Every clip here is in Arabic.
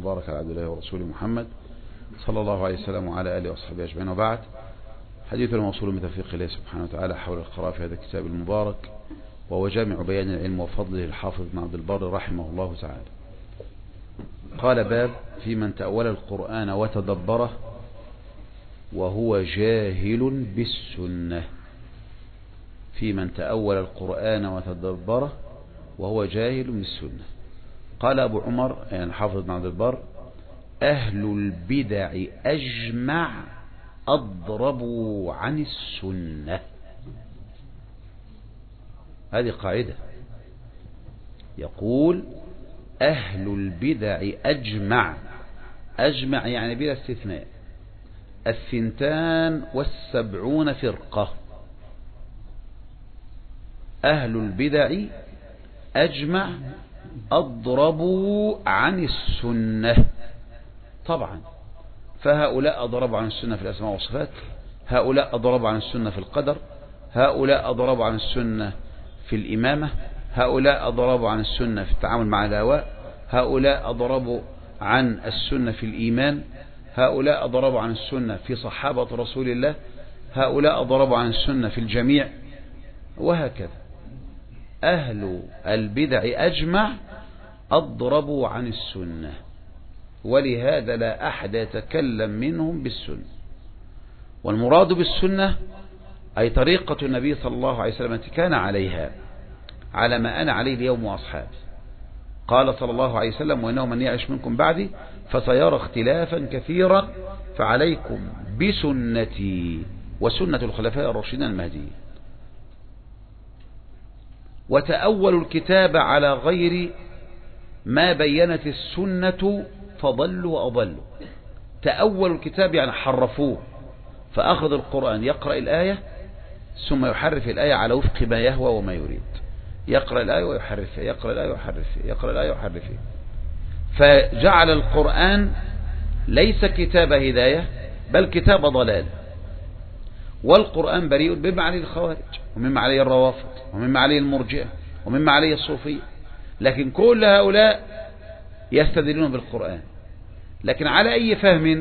وبارك على عبد الله ورسوله محمد صلى الله عليه وسلم وعلى آله وصحبه أجمعين. وبعد، حديث الموصول من توفيق الله سبحانه وتعالى حول القراءة في هذا الكتاب المبارك، وهو جامع بيان العلم وفضله الحافظ ابن عبد البر رحمه الله تعالى. قال: باب في من تأول القرآن وتدبره وهو جاهل بالسنة. في من تأول القرآن وتدبره وهو جاهل بالسنة. قال أبو عمر يعني حافظ ابن عبد البر: أهل البدع أجمع أضربوا عن السنة. هذه قاعدة، يقول أهل البدع أجمع يعني بلا استثناء 72 فرقة. أهل البدع أجمع أضربوا عن السنة. طبعا فهؤلاء أضربوا عن السنة في الأسماء والصفات، هؤلاء أضربوا عن السنة في القدر، هؤلاء أضربوا عن السنة في الإمامة، هؤلاء أضربوا عن السنة في التعامل مع الهواء، هؤلاء أضربوا عن السنة في الإيمان، هؤلاء أضربوا عن السنة في صحابة رسول الله، هؤلاء أضربوا عن السنة في الجميع، وهكذا. أهل البدع أجمع أضربوا عن السنة، ولهذا لا أحد يتكلم منهم بالسنة. والمراد بالسنة أي طريقة النبي صلى الله عليه وسلم التي كان عليها، على ما أنا عليه اليوم وأصحابي. قال صلى الله عليه وسلم: وإنه من يعش منكم بعدي فسيرى اختلافا كثيرا فعليكم بسنتي وسنة الخلفاء الراشدين المهديين. وتأولوا الكتاب على غير ما بينت السنة فضلوا وأضلوا. تأولوا الكتاب يعني حرفوه، فأخذ القرآن يقرأ الآية ثم يحرف الآية على وفق ما يهوى وما يريد، يقرأ الآية ويحرفها، يقرأ الآية ويحرفها، يقرأ الآية ويحرفها، فجعل القرآن ليس كتاب هداية بل كتاب ضلال. والقرآن بريء مما عليه الخوارج ومما عليه الروافض ومما عليه المرجئة ومما عليه الصوفية، لكن كل هؤلاء يستدلون بالقرآن. لكن على أي فهم؟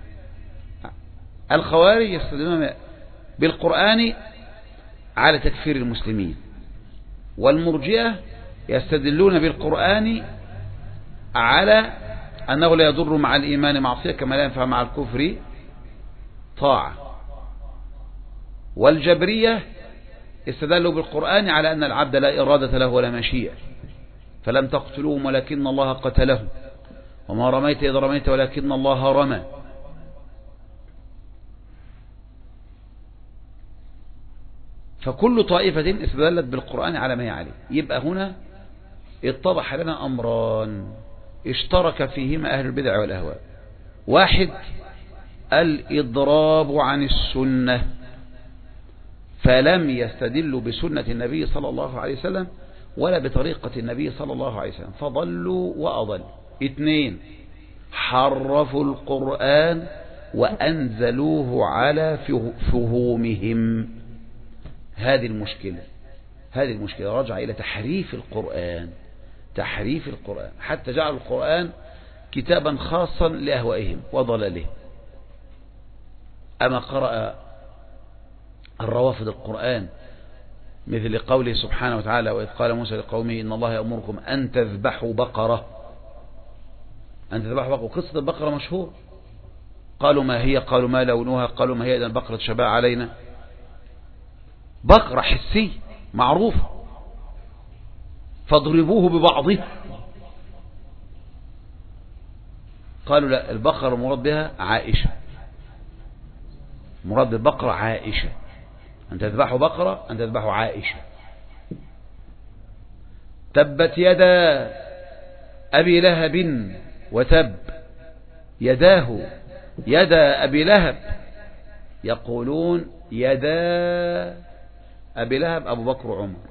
الخوارج يستدلون بالقرآن على تكفير المسلمين، والمرجئة يستدلون بالقرآن على أنه لا يضر مع الإيمان معصية كما لا ينفع مع الكفر طاعة. والجبرية استدلوا بالقرآن على أن العبد لا إرادة له ولا مشيئة، فلم تقتلوهم ولكن الله قتلهم، وما رميت إذ رميت ولكن الله رمى. فكل طائفة استدلت بالقرآن على ما هي عليه. يبقى هنا اتضح لنا أمران اشترك فيهما أهل البدع والأهواء: واحد، الإضراب عن السنة، فلم يستدلوا بسنة النبي صلى الله عليه وسلم ولا بطريقة النبي صلى الله عليه وسلم، فضلوا وأضلوا. اثنين، حرفوا القرآن وأنزلوه على فهومهم. هذه المشكلة رجع إلى تحريف القرآن، حتى جعل القرآن كتابا خاصا لأهوائهم وضلالهم. أما قرأ الروافض القرآن مثل قوله سبحانه وتعالى: وإذ قال موسى لقومه إن الله يأمركم أن تذبحوا بقرة. قصة البقرة مشهور. قالوا: ما هي؟ قالوا: ما لونها؟ قالوا: ما هي؟ إذا البقرة تشبه علينا. بقرة حسية معروفة، فاضربوه ببعضها. قالوا: لا، البقرة مراد بها عائشة، مراد بالبقرة عائشة، أن تذبحوا بقرة أن تذبحوا عائشة. تبت يدا أبي لهب وتب، يداه يدا أبي لهب. يقولون يدا أبي لهب أبو بكر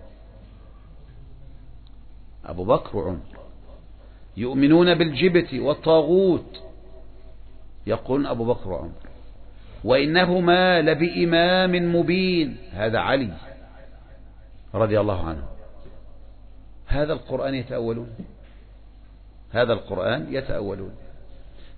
وعمر. يؤمنون بالجبت والطاغوت، يقولون أبو بكر وعمر. وإنهما لبإمام مبين، هذا علي رضي الله عنه. هذا القرآن يتأولون،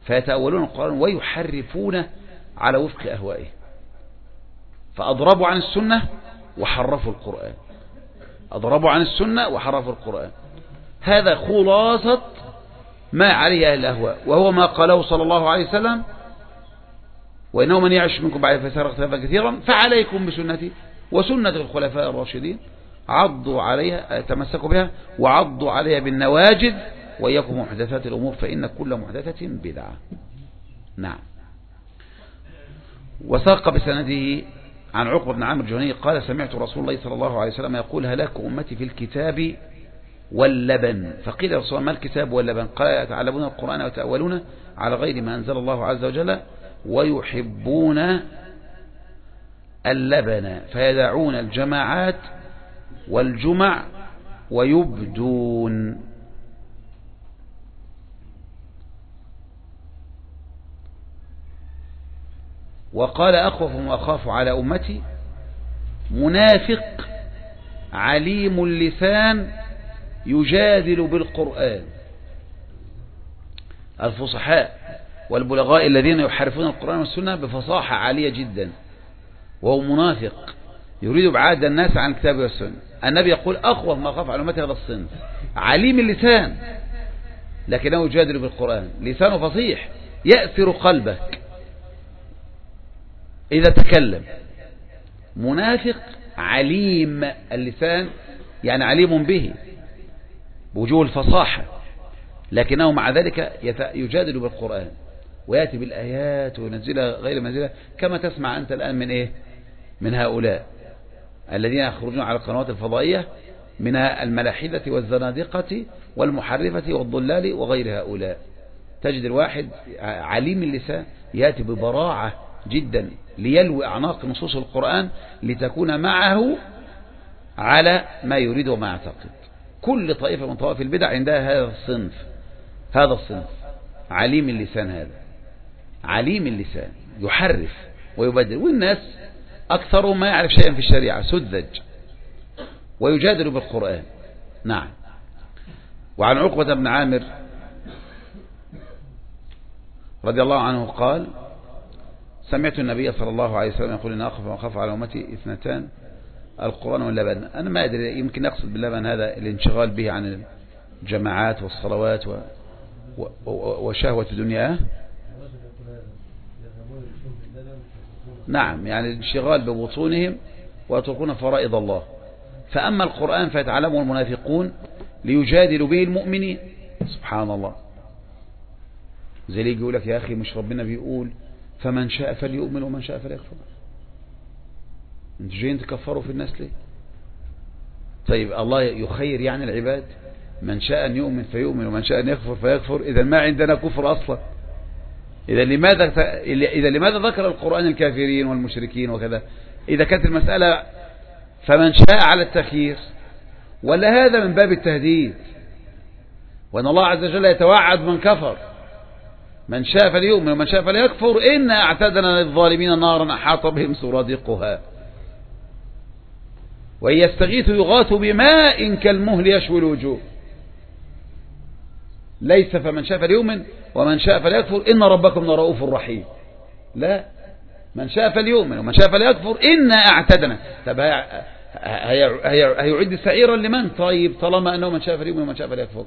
فيتأولون القرآن ويحرفون على وفق أهوائه، فأضربوا عن السنة وحرفوا القرآن، أضربوا عن السنة وحرفوا القرآن. هذا خلاصة ما عليه أهل الأهواء، وهو ما قاله صلى الله عليه وسلم: وإنه من يعش منكم بعد فسيرى اختلافا كثيرا فعليكم بسنتي وسنة الخلفاء الراشدين عضوا عليها، تمسكوا بها وعضوا عليها بالنواجذ، وإياكم محدثات الأمور فإن كل محدثة بدعة. نعم. وساق بسنده عن عقبة بن عامر الجهني قال: سمعت رسول الله صلى الله عليه وسلم يقول: هلاك أمتي في الكتاب واللبن. فقيل يا رسول الله: ما الكتاب واللبن؟ قال: يتعلمون القرآن ويتأولون على غير ما أنزل الله عز وجل ويحبون اللبن فيدعون الجماعات والجمع ويبدون. وقال: أخوف وأخاف على أمتي منافق عليم اللسان يجادل بالقرآن. الفصحاء والبلغاء الذين يحرفون القرآن والسنة بفصاحة عالية جدا، وهو منافق يريد ابعاد الناس عن الكتاب والسنة. النبي يقول: أخوف ما أخاف على أمتي هذا الصنف، عليم اللسان لكنه يجادل بالقرآن، لسانه فصيح يأثر قلبك إذا تكلم. منافق عليم اللسان، يعني عليم به بوجوه الفصاحة، لكنه مع ذلك يجادل بالقرآن ويأتي بالآيات وينزلها غير منزلها، كما تسمع أنت الآن من إيه؟ من هؤلاء الذين يخرجون على القنوات الفضائية من الملاحدة والزنادقة والمحرفة والضلال وغير هؤلاء. تجد الواحد عليم اللسان يأتي ببراعة جدا ليلوي أعناق نصوص القرآن لتكون معه على ما يريد وما يعتقد. كل طائفة من طوائف البدع عندها هذا الصنف عليم اللسان، هذا عليم اللسان يحرف ويبدل، والناس أكثرهم ما يعرف شيئا في الشريعة، سذج ويجادل بالقرآن. نعم. وعن عقبة بن عامر رضي الله عنه قال: سمعت النبي صلى الله عليه وسلم يقول: إن أخاف وأخاف على أمتي اثنتان القرآن واللبن. أنا ما أدري، يمكن أقصد باللبن هذا الانشغال به عن الجماعات والصلوات وشهوة الدنيا. نعم، يعني الانشغال ببطونهم ويتركون فرائض الله. فأما القرآن فيتعلمه المنافقون ليجادلوا به المؤمنين. سبحان الله. زي اللي يقول لك: يا أخي مش ربنا بيقول فمن شاء فليؤمن ومن شاء فليكفر؟ انتوا جايين تكفروا في الناس ليه؟ طيب الله يخير يعني العباد، من شاء أن يؤمن فيؤمن ومن شاء أن يكفر فيكفر. إذا ما عندنا كفر أصلا. إذا لماذا ذكر القرآن الكافرين والمشركين وكذا؟ إذا كانت المسألة فمن شاء على التخيير، ولا هذا من باب التهديد، وأن الله عز وجل يتوعد من كفر: من شاء فليؤمن ومن شاء فليكفر إنا أعتدنا للظالمين نارا أحاط بهم سرادقها وإن يستغيثوا يغاثوا بماء كالمهل يشوي الوجوه. ليس فمن شاء فليؤمن ومن شاء فليكفر إن ربكم لرؤوف رحيم. لا، من شاء فليؤمن ومن شاء فليكفر إنا أعتدنا. طب هيعد سعيرا لمن؟ طيب طالما أنه من شاء فليؤمن ومن شاء فليكفر.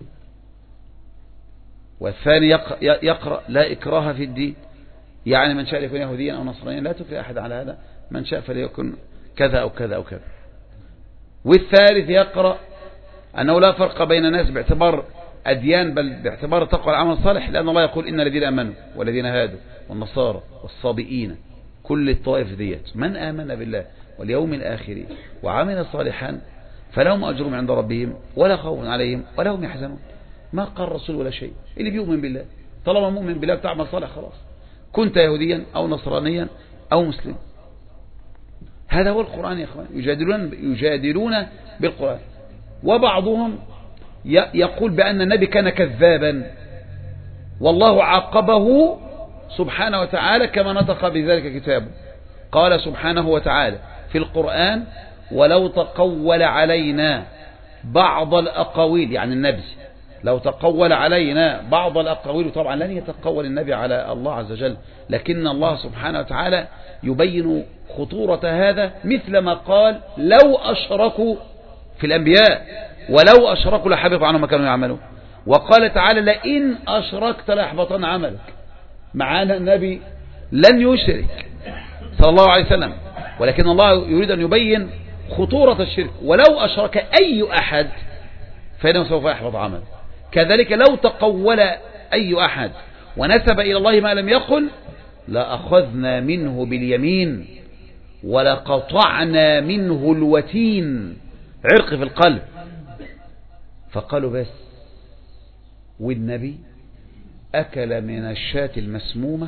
والثاني يقرأ: لا إكراه في الدين، يعني من شاء يكون يهوديا أو نصرانيا، لا تكره أحد على هذا، من شاء فليكن كذا أو كذا أو كذا. والثالث يقرأ أنه لا فرق بين الناس باعتبار أديان، بل باعتبار التقوى والعمل الصالح، لأن الله يقول: إن الذين آمنوا والذين هادوا والنصارى والصابئين، كل الطائف ديت من آمن بالله واليوم الآخر وعمل صالحا فلهم أجرهم عند ربهم ولا خوف عليهم ولا هم يحزنون. ما قال الرسول ولا شيء، اللي بيؤمن بالله، طالما مؤمن بالله بتعمل صالح خلاص، كنت يهوديا أو نصرانيا أو مسلم. هذا هو القرآن يا إخوان. يجادلون بالقرآن. وبعضهم يقول بأن النبي كان كذابا، والله عاقبه سبحانه وتعالى كما نطق بذلك كتابه. قال سبحانه وتعالى في القرآن: ولو تقول علينا بعض الأقاويل، يعني النبي لو تقول علينا بعض الأقاويل، طبعا لن يتقول النبي على الله عز وجل، لكن الله سبحانه وتعالى يبين خطورة هذا، مثل ما قال لو أشركوا في الأنبياء ولو أشركوا لحبط عنهم ما كانوا يعملون، وقال تعالى لئن أشركت ليحبطن عملك. معانا النبي لن يشرك صلى الله عليه وسلم، ولكن الله يريد أن يبين خطورة الشرك. ولو أشرك أي أحد فإنه سوف يحبط عمله. كذلك لو تقول أي أحد ونسب إلى الله ما لم يقل لأخذنا منه باليمين ولقطعنا منه الوتين، عرق في القلب. فقالوا بس، والنبي أكل من الشاة المسمومة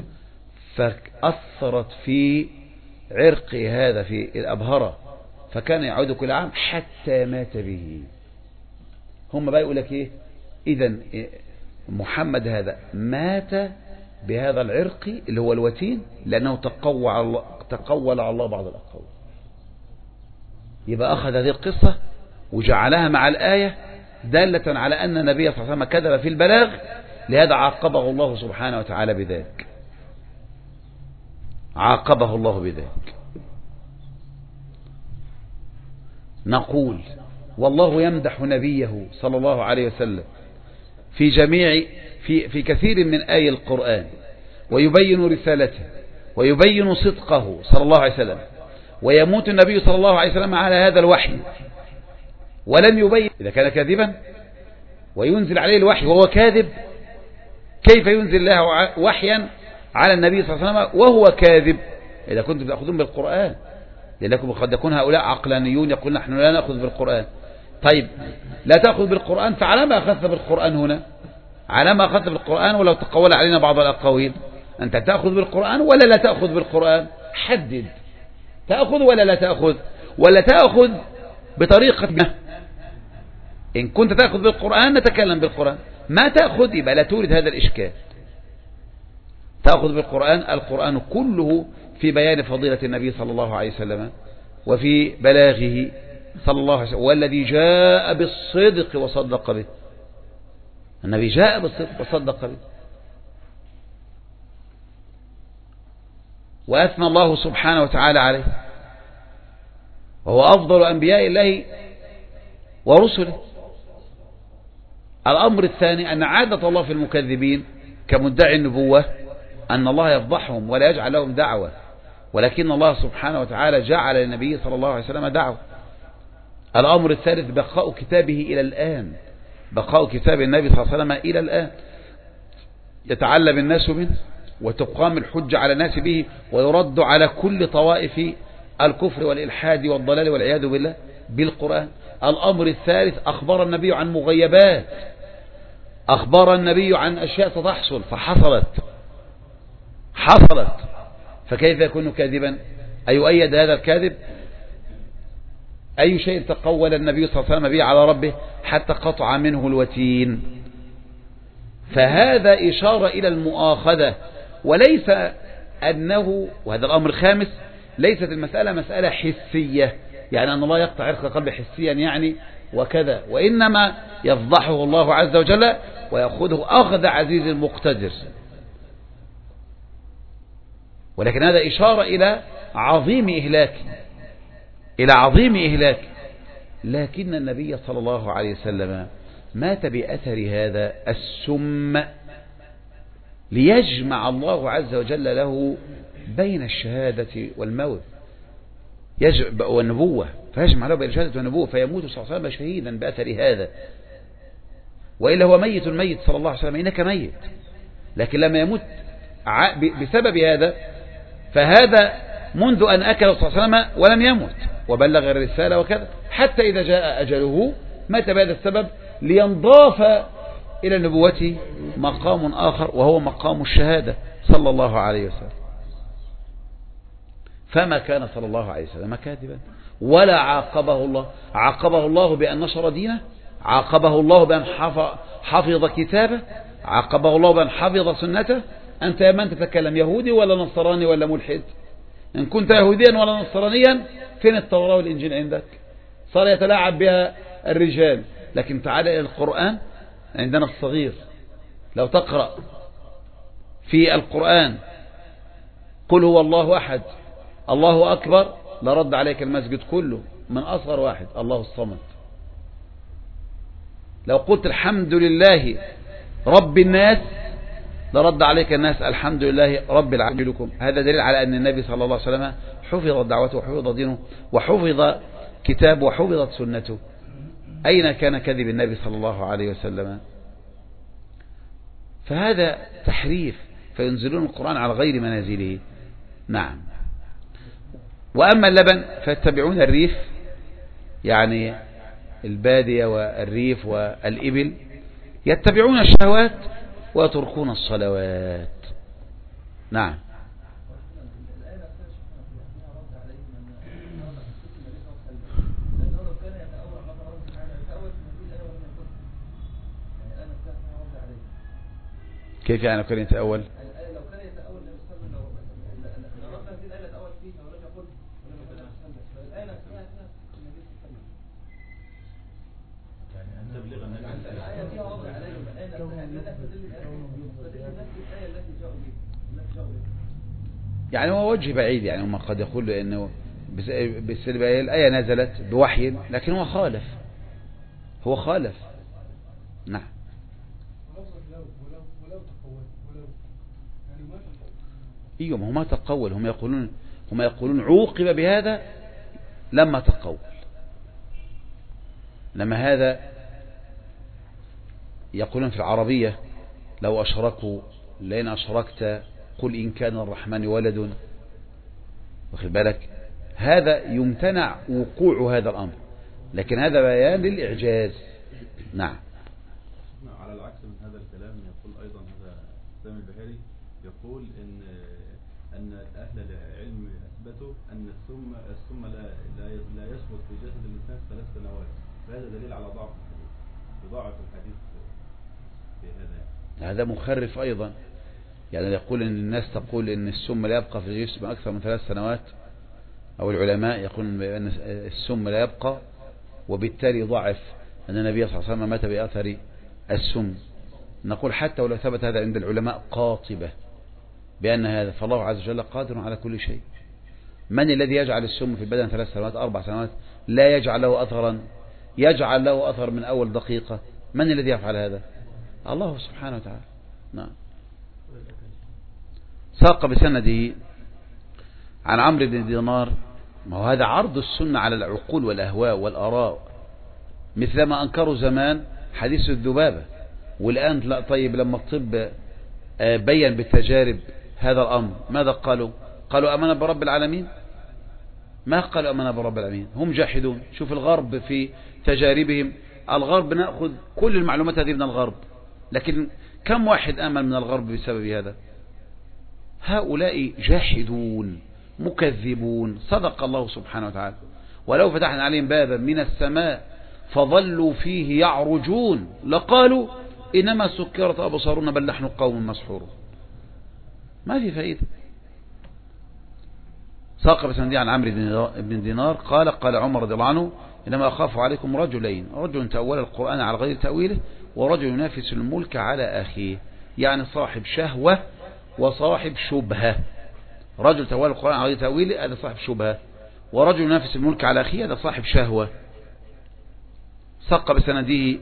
فأثرت في عرق هذا في الأبهرة، فكان يعود كل عام حتى مات به. هم بقى يقول لك إيه؟ إذن محمد هذا مات بهذا العرق اللي هو الوتين لأنه تقول على الله بعض الأقوال. يبقى أخذ هذه القصة وجعلها مع الآية دالة على أن النبي صلى الله عليه وسلم كذب في البلاغ، لهذا عاقبه الله سبحانه وتعالى بذلك، عاقبه الله بذلك. نقول والله يمدح نبيه صلى الله عليه وسلم في جميع في كثير من آي القرآن، ويبين رسالته ويبين صدقه صلى الله عليه وسلم، ويموت النبي صلى الله عليه وسلم على هذا الوحي ولم يبين. إذا كان كاذبا وينزل عليه الوحي وهو كاذب، كيف ينزل الله وحيا على النبي صلى الله عليه وسلم وهو كاذب؟ إذا كنتم تأخذون بالقرآن، لأنكم قد يكون هؤلاء عقلانيون يقول نحن لا نأخذ بالقرآن. طيب لا تأخذ بالقرآن، فعلى ما أخذت بالقرآن هنا؟ على ما أخذت بالقرآن ولو تقول علينا بعض الأقاويل؟ أنت تأخذ بالقرآن ولا لا تأخذ بالقرآن؟ حدد، تأخذ ولا لا تأخذ؟ ولا تأخذ بطريقة ما؟ إن كنت تأخذ بالقرآن نتكلم بالقرآن، ما تأخذ يبقى لا تورد هذا الإشكال. تأخذ بالقرآن، القرآن كله في بيان فضيلة النبي صلى الله عليه وسلم وفي بلاغه صلى الله عليه وسلم، والذي جاء بالصدق وصدق به. النبي جاء بالصدق وصدق به، وأثنى الله سبحانه وتعالى عليه، وهو أفضل أنبياء الله ورسله. الأمر الثاني أن عادة الله في المكذبين كمدعي النبوة أن الله يفضحهم ولا يجعل لهم دعوة، ولكن الله سبحانه وتعالى جعل للنبي صلى الله عليه وسلم دعوة. الأمر الثالث بقاء كتابه إلى الآن، بقاء كتاب النبي صلى الله عليه وسلم إلى الآن، يتعلم الناس منه وتقام الحجة على الناس به، ويرد على كل طوائف الكفر والإلحاد والضلال والعياذ بالله بالقرآن. الأمر الثالث أخبر النبي عن مغيبات، أخبر النبي عن أشياء ستحصل حصلت، فكيف يكون كاذبا؟ أيؤيد هذا الكاذب؟ أي شيء تقول النبي صلى الله عليه وسلم به على ربه حتى قطع منه الوتين؟ فهذا إشارة إلى المؤاخذة، وليس أنه، وهذا الأمر الخامس، ليست المسألة مسألة حسية، يعني أن الله يقطع عرق القلب حسيا يعني وكذا، وإنما يفضحه الله عز وجل ويأخذه أخذ عزيز مقتدر. ولكن هذا إشارة إلى عظيم إهلاك، لكن النبي صلى الله عليه وسلم مات بأثر هذا السم ليجمع الله عز وجل له بين الشهادة والموت والنبوة، فيجمع له بين الشهادة والنبوة، فيموت صلى الله عليه وسلم شهيدا بأثر هذا. وإلا هو ميت صلى الله عليه وسلم، إنك ميت، لكن لما يموت بسبب هذا، فهذا منذ أن أكل صلى الله عليه وسلم ولم يمت وبلغ الرسالة وكذا، حتى إذا جاء أجله مات بهذا السبب، لينضاف إلى النبوة مقام آخر وهو مقام الشهادة صلى الله عليه وسلم. فما كان صلى الله عليه وسلم كاذبا ولا عاقبه الله بأن نشر دينه، عاقبه الله بأن حفظ كتابه، عاقبه الله بأن حفظ سنته. أنت يا من تتكلم يهودي ولا نصراني ولا ملحد؟ إن كنت يهوديا ولا نصرانيا فين التوراة والإنجيل عندك؟ صار يتلاعب بها الرجال. لكن تعال إلى القرآن عندنا الصغير لو تقرأ في القرآن قل هو الله أحد الله أكبر لرد عليك المسجد كله من أصغر واحد الله الصمد. لو قلت الحمد لله رب الناس لرد عليك الناس الحمد لله رب العالمين لكم. هذا دليل على أن النبي صلى الله عليه وسلم حفظ دعوته وحفظ دينه وحفظ كتابه وحفظت سنته. أين كان كذب النبي صلى الله عليه وسلم؟ فهذا تحريف، فينزلون القرآن على غير منازله. نعم. وأما اللبن فيتبعون الريف، يعني البادية والريف والإبل يتبعون الشهوات ويتركون الصلوات. نعم. كيف يعني كان يتأول؟ لو كان يتأول يعني هو وجه بعيد، يعني هم قد يقولوا انه الآية نزلت بوحي لكن هو خالف. نعم. ايوه، هم ما تقول، هم يقولون عوقب بهذا لما تقول. لما هذا يقولون في العربية لو أشركوا لئن أشركت قل إن كان الرحمن ولد، واخد بالك، هذا يمتنع وقوع هذا الأمر، لكن هذا بيان للإعجاز. نعم. على العكس من هذا الكلام يقول أيضا هذا سامي البحيري، يقول أن أهل العلم أثبتوا أن السم لا يثبت في جسد الإنسان 3 سنوات، فهذا دليل على ضعف الحديث، يضاعف الحديث في هذا. هذا مخرف أيضا، يعني يقول أن الناس تقول أن السم لا يبقى في الجسم أكثر من 3 سنوات، أو العلماء يقولون بأن السم لا يبقى، وبالتالي يضاعف أن النبي صلى الله عليه وسلم مات بأثر السم. نقول حتى ولو ثبت هذا عند العلماء قاطبة بأن هذا، فالله عز وجل قادر على كل شيء. من الذي يجعل السم في البدن 3 سنوات 4 سنوات لا يجعل له أثرا، يجعل له أثر من أول دقيقة؟ من الذي يفعل هذا؟ الله سبحانه وتعالى. نعم. ساق بسنده عن عمرو بن دينار. ما هو هذا عرض السنة على العقول والأهواء والآراء، مثلما أنكروا زمان حديث الذبابة، والآن لا. طيب لما الطب بين بالتجارب هذا الأمر ماذا قالوا؟ قالوا أمنا برب العالمين؟ ما قالوا أمنا برب العالمين، هم جاحدون. شوف الغرب في تجاربهم، الغرب نأخذ كل المعلومات هذه من الغرب، لكن كم واحد آمن من الغرب بسبب هذا؟ هؤلاء جاحدون مكذبون. صدق الله سبحانه وتعالى. ولو فتحنا عليهم بابا من السماء فظلوا فيه يعرجون لقالوا إنما سكرت أبصارنا بل نحن قوم مسحورون. ما في فائدة. ساق بسندي عن عمرو بن دينار قال قال عمر رضي الله عنه إنما أخاف عليكم رجلين، رجل تأول القرآن على غير تأويله، ورجل ينافس الملك على أخيه، يعني صاحب شهوة وصاحب شبهة. رجل تأول القرآن على غير تأويله هذا صاحب شبهة، ورجل ينافس الملك على أخيه هذا صاحب شهوة. ساق بسنده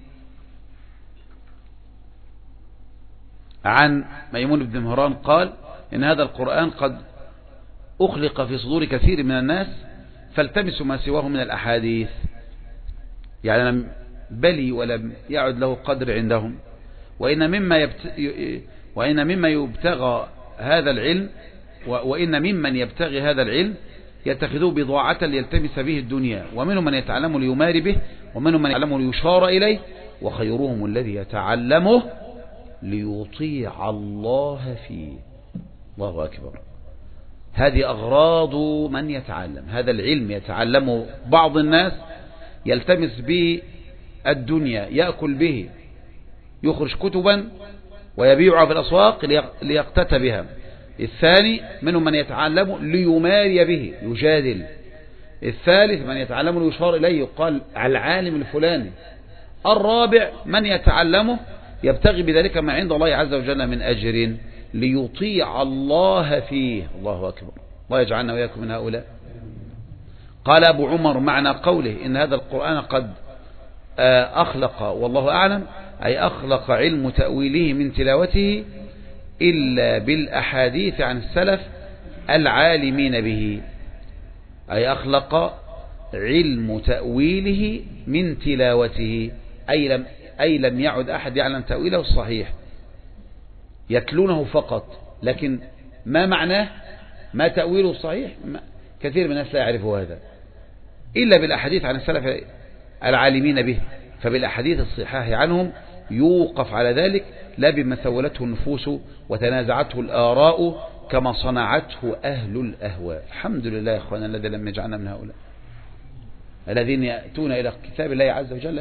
عن ميمون بن مهران قال إن هذا القرآن قد أخلق في صدور كثير من الناس فالتمسوا ما سواه من الأحاديث، يعني لم بلي ولم يعد له قدر عندهم. وإن مما يبتغى هذا العلم وإن ممن يبتغي هذا العلم يتخذوه بضاعة ليلتمس به الدنيا، ومنهم من يتعلم ليماري به، ومنهم من يتعلم ليشار إليه، وخيرهم الذي يتعلمه ليطيع الله فيه. الله أكبر. هذه أغراض من يتعلم هذا العلم، يتعلمه بعض الناس يلتمس به الدنيا، يأكل به، يخرج كتبا ويبيعها في الأسواق ليقتت بها. الثاني منهم من يتعلم ليماري به، يجادل. الثالث من يتعلم ليشار إليه، يقال العالم الفلاني الرابع من يتعلمه يبتغي بذلك ما عند الله عز وجل من أجر ليطيع الله فيه. الله أكبر، الله يجعلنا وإياكم من هؤلاء. قال أبو عمر معنى قوله إن هذا القرآن قد أخلق والله أعلم، أي أخلق علم تأويله من تلاوته إلا بالأحاديث عن السلف العالمين به، أي أخلق علم تأويله من تلاوته، أي لم يعد أحد يعلم تأويله الصحيح، يتلونه فقط، لكن ما معناه ما تأويله الصحيح كثير من الناس لا يعرفوا هذا إلا بالأحاديث عن السلف العالمين به. فبالأحاديث الصحاح عنهم يوقف على ذلك، لا بما سولته النفوس وتنازعته الآراء كما صنعته أهل الأهواء. الحمد لله يا أخوانا الذي لم يجعلنا من هؤلاء الذين يأتون إلى كتاب الله عز وجل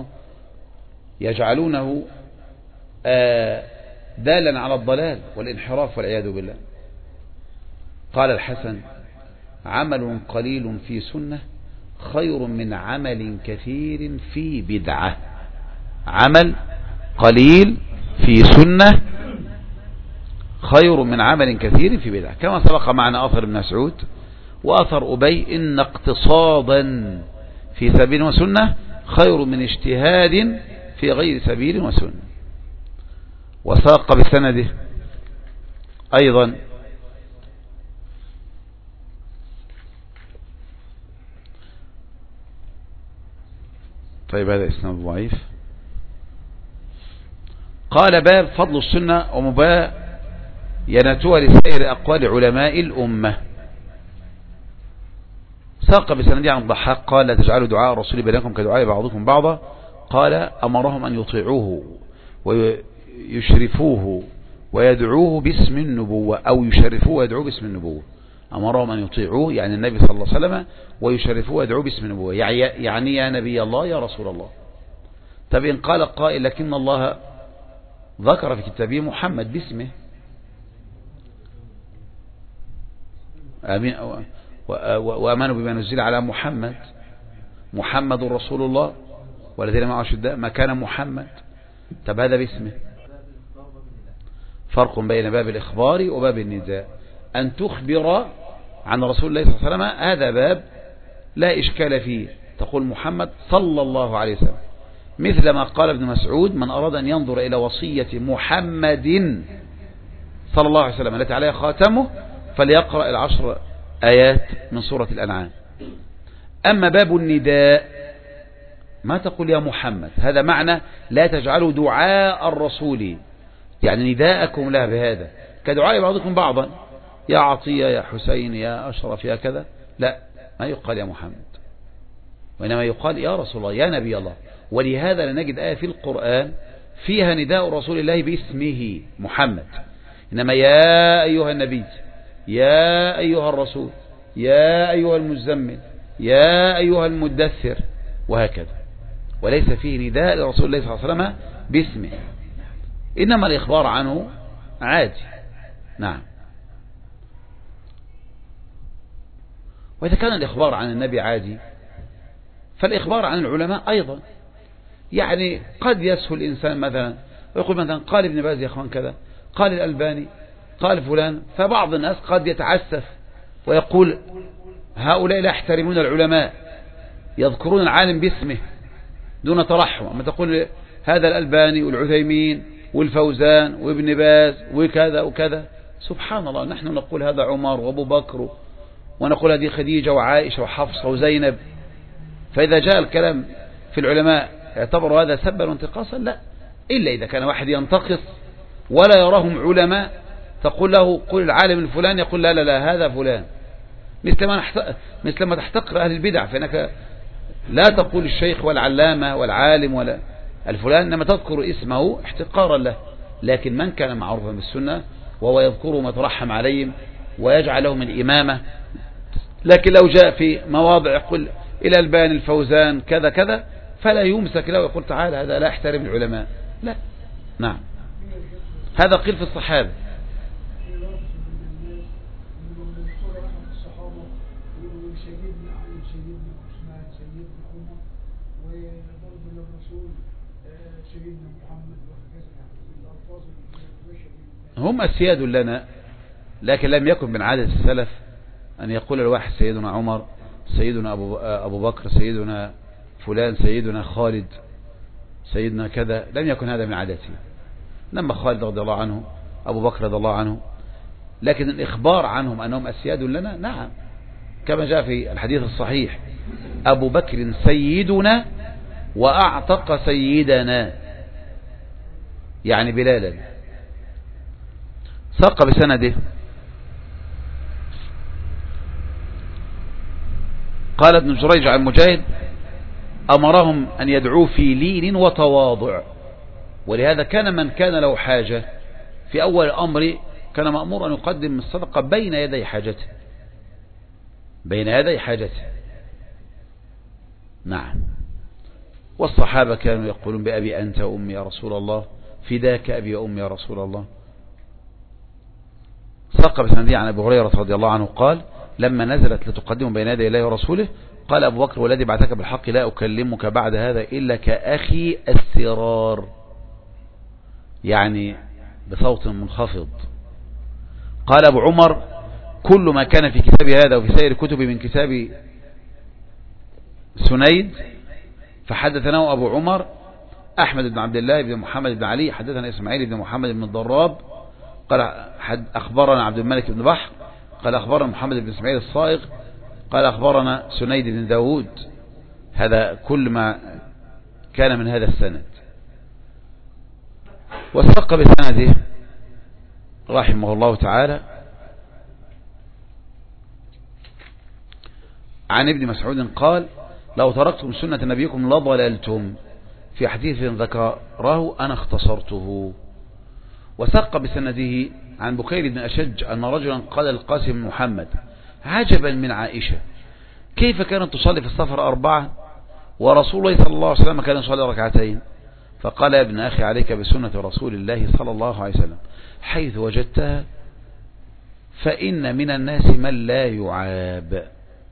يجعلونه دالا على الضلال والانحراف والعياذ بالله. قال الحسن عمل قليل في سنة خير من عمل كثير في بدعة. عمل قليل في سنة خير من عمل كثير في بدعة، كما سبق معنا أثر ابن مسعود وأثر أبي إن اقتصادا في سبيل وسنة خير من اجتهاد في غير سبيل وسنة. وساق بسنده أيضا طيب هذا إسناد ضعيف. قال باب فضل السنة ومباينتها لسائر أقوال علماء الأمة. ساق بسنده عن الضحاك قال لا تجعلوا دعاء الرسول بينكم كدعاء بعضكم بعضا، قال أمرهم أن يطيعوه ويشرفوه ويدعوه باسم النبوة، أو يشرفوه ويدعوه باسم النبوة. أمرهم أن يطيعوه يعني النبي صلى الله عليه وسلم، ويشرفوه ويدعوه باسم النبوة، يعني يا نبي الله يا رسول الله. طب إن قال قائل لكن الله ذكر في كتابه محمد باسمه، وآمنوا بما نزل على محمد رسول الله والذين معه أشداء ما كان محمد. طب هذا باسمه. فرق بين باب الإخبار وباب النداء. أن تخبر عن رسول الله صلى الله عليه وسلم هذا باب لا إشكال فيه، تقول محمد صلى الله عليه وسلم، مثل ما قال ابن مسعود من أراد أن ينظر إلى وصية محمد صلى الله عليه وسلم التي عليها خاتمه فليقرأ 10 آيات من سورة الأنعام. أما باب النداء ما تقول يا محمد، هذا معنى لا تجعلوا دعاء الرسول يعني نداءكم له بهذا كدعاء بعضكم بعضا، يا عطية يا حسين يا أشرف يا كذا، لا، ما يقال يا محمد، وإنما يقال يا رسول الله يا نبي الله. ولهذا لنجد آية في القرآن فيها نداء رسول الله باسمه محمد، إنما يا أيها النبي يا أيها الرسول يا أيها المزمل يا أيها المدثر وهكذا، وليس فيه نداء لرسول الله صلى الله عليه وسلم باسمه، إنما الإخبار عنه عادي. نعم. وإذا كان الإخبار عن النبي عادي فالإخبار عن العلماء أيضا، يعني قد يسهل الإنسان مثلا ويقول مثلا قال ابن باز يا أخوان كذا، قال الألباني، قال فلان، فبعض الناس قد يتعسف ويقول هؤلاء لا يحترمون العلماء، يذكرون العالم باسمه دون ترحم، أما تقول هذا الألباني والعثيمين والفوزان وابن باز وكذا وكذا، سبحان الله، نحن نقول هذا عمر وابو بكر ونقول هذه خديجة وعائشة وحفصة وزينب، فإذا جاء الكلام في العلماء يعتبر هذا سبا وانتقاصا؟ لا، إلا إذا كان واحد ينتقص ولا يراهم علماء تقول له قل العالم الفلان، يقول لا لا لا هذا فلان، مثل ما تحتقر أهل البدع، فإنك لا تقول الشيخ والعلامة والعالم ولا الفلان، إنما تذكر اسمه احتقارا له. لكن من كان معروفا بالسنة وهو يذكرهم ويترحم عليهم ويجعلهم الإمامة، لكن لو جاء في مواضع يقول إلى البان الفوزان كذا كذا فلا يمسك له ويقول تعالى هذا لا يحترم العلماء، لا. نعم، هذا قيل في الصحابة. هم أسياد لنا، لكن لم يكن من عادة السلف أن يقول الواحد سيدنا عمر، سيدنا أبو بكر، سيدنا فلان، سيدنا خالد، سيدنا كذا. لم يكن هذا من عادته. لما خالد رضي الله عنه، أبو بكر رضي الله عنه، لكن الإخبار عنهم أنهم أسياد لنا نعم، كما جاء في الحديث الصحيح: أبو بكر سيدنا وأعتق سيدنا، يعني بلالا. ساق بسنده قال ابن جريج عن مجاهد: أمرهم أن يدعوا في لين وتواضع، ولهذا كان من كان له حاجة في أول الأمر كان مأمور أن يقدم الصدقة بين يدي حاجته، بين يدي حاجته. نعم. والصحابة كانوا يقولون: بأبي أنت وأمي يا رسول الله، فداك أبي وأمي يا رسول الله. ساق بسندي عن أبي هريرة رضي الله عنه قال: لما نزلت لتقدم بين يدي الله ورسوله قال أبو بكر: والذي بعثك بالحق لا أكلمك بعد هذا إلا كأخي السرار، يعني بصوت منخفض. قال أبو عمر: كل ما كان في كتاب هذا وفي سائر الكتب من كتاب سنيد فحدثناه أبو عمر أحمد بن عبد الله بن محمد بن علي، حدثنا إسماعيل بن محمد بن الضراب قال أخبرنا عبد الملك بن بحر قال أخبرنا محمد بن إسماعيل الصائغ قال أخبرنا سنيد بن داود. هذا كل ما كان من هذا السند. وساق بسنده رحمه الله تعالى عن ابن مسعود قال: لو تركتم سنة نبيكم لضللتم. في حديث ذكره أنا اختصرته. وساق بسنده عن بكير بن أشج أن رجلا قال القاسم بن محمد: عجبا من عائشة، كيف كانت تصلي في السفر 4 ورسول الله صلى الله عليه وسلم كان يصلي 2 ركعتين؟ فقال: يا ابن أخي، عليك بسنة رسول الله صلى الله عليه وسلم حيث وجدتها، فإن من الناس من لا يعاب.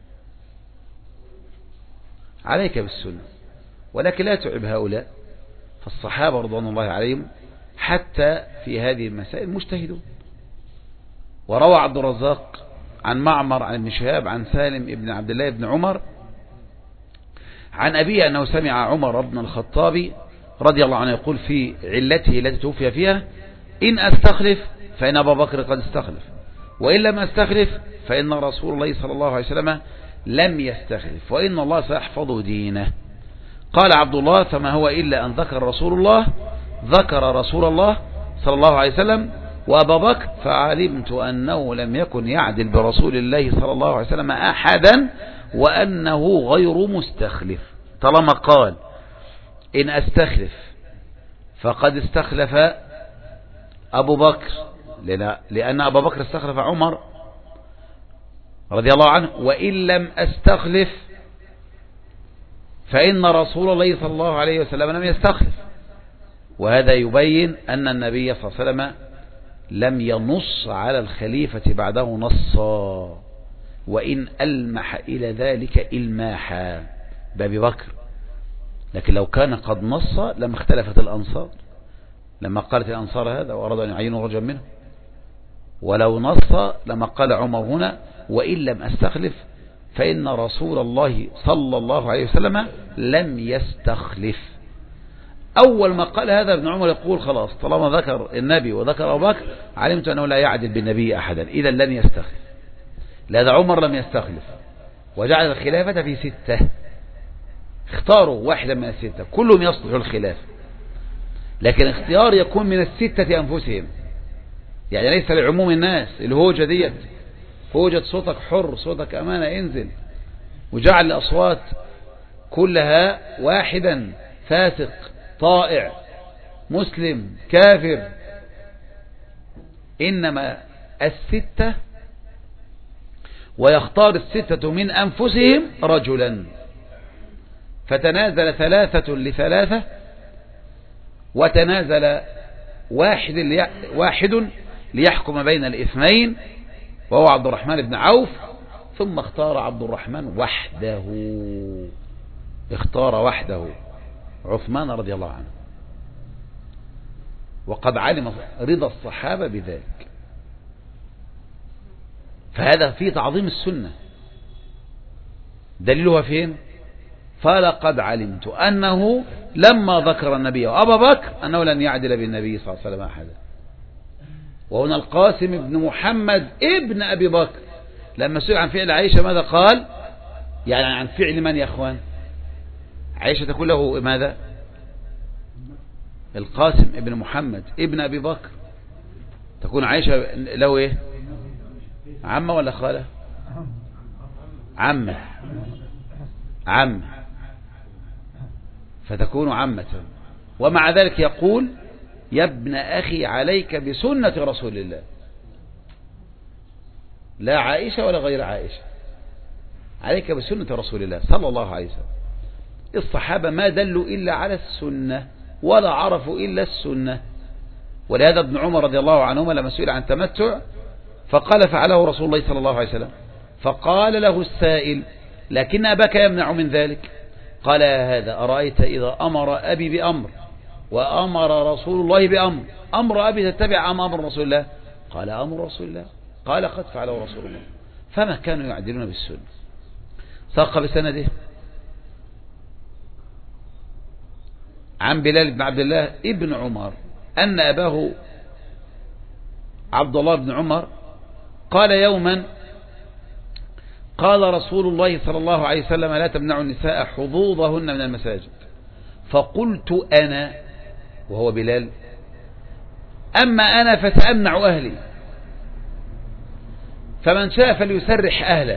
عليك بالسنة، ولكن لا تعب هؤلاء. فالصحابة رضوان الله عليهم حتى في هذه المسائل مجتهدون. وروى عبد الرزاق عن معمر عن ابن شهاب عن سالم ابن عبد الله بن عمر عن أبيه أنه سمع عمر بن الخطاب رضي الله عنه يقول في علته التي توفي فيها: إن أستخلف فإن أبا بكر قد استخلف، وإن لم أستخلف فإن رسول الله صلى الله عليه وسلم لم يستخلف، وإن الله سيحفظ دينه. قال عبد الله: فما هو إلا أن ذكر رسول الله صلى الله عليه وسلم وأبا بكر، فعلمت أنه لم يكن يعدل برسول الله صلى الله عليه وسلم أحدا، وأنه غير مستخلف. طالما قال إن أستخلف فقد استخلف أبو بكر، لأن أبا بكر استخلف عمر رضي الله عنه، وإن لم أستخلف فإن رسول الله صلى الله عليه وسلم لم يستخلف. وهذا يبين أن النبي صلى الله عليه وسلم لم ينص على الخليفة بعده نصا، وإن ألمح إلى ذلك إلماحا بأبي بكر. لكن لو كان قد نص لما اختلفت الأنصار، لما قالت الأنصار هذا وأرادوا أن يعينوا رجلا منه. ولو نص لما قال عمر هنا: وإن لم أستخلف فإن رسول الله صلى الله عليه وسلم لم يستخلف. أول ما قال هذا ابن عمر يقول: خلاص، طالما ذكر النبي وذكر أبو بكر علمت أنه لا يعدل بالنبي أحدا، إذا لن يستخلف. لهذا عمر لم يستخلف وجعل الخلافة في 6، اختاروا واحدا من 6، كلهم يصلح الخلافة، لكن اختيار يكون من 6 أنفسهم، يعني ليس لعموم الناس. الهوجة ديت هوجة صوتك حر، صوتك أمانة، انزل. وجعل الأصوات كلها واحدا، فاسق، طائع، مسلم، كافر. إنما 6، ويختار 6 من أنفسهم رجلا، فتنازل 3 ل3، وتنازل واحد ليحكم بين الاثنين وهو عبد الرحمن بن عوف، ثم اختار عبد الرحمن وحده، اختار وحده عثمان رضي الله عنه. وقد علم رضا الصحابة بذلك. فهذا فيه تعظيم السنة. دليلها فين؟ فلقد علمت أنه لما ذكر النبي وأبا بكر أنه لن يعدل بالنبي صلى الله عليه وسلم أحدا. وهنا القاسم بن محمد ابن أبي بكر لما سئل عن فعل عائشة ماذا قال؟ يعني عن فعل من يا أخوان؟ عائشة تقول له ماذا؟ القاسم ابن محمد ابن أبي بكر، تكون عائشة له إيه؟ عمة ولا خالة؟ عمة، عمة، فتكون عمة. ومع ذلك يقول يا ابن أخي عليك بسنة رسول الله، لا عائشة ولا غير عائشة، عليك بسنة رسول الله صلى الله عليه وسلم. الصحابة ما دلوا إلا على السنة ولا عرفوا إلا السنة. ولهذا ابن عمر رضي الله عنهما لما سئل عن تمتع فقال فعله رسول الله صلى الله عليه وسلم، فقال له السائل لكن أباك يمنع من ذلك. قال يا هذا أرأيت إذا أمر أبي بأمر وأمر رسول الله بأمر، أمر أبي تتبع أمر رسول الله؟ قال أمر رسول الله. قال قد فعله رسول الله. فما كانوا يعدلون بالسنة. ساق بسنده عن بلال بن عبد الله ابن عمر أن أباه عبد الله بن عمر قال يوما قال رسول الله صلى الله عليه وسلم لا تمنعوا النساء حظوظهن من المساجد. فقلت أنا، وهو بلال، أما أنا فسأمنع أهلي، فمن شاء فليسرح أهله.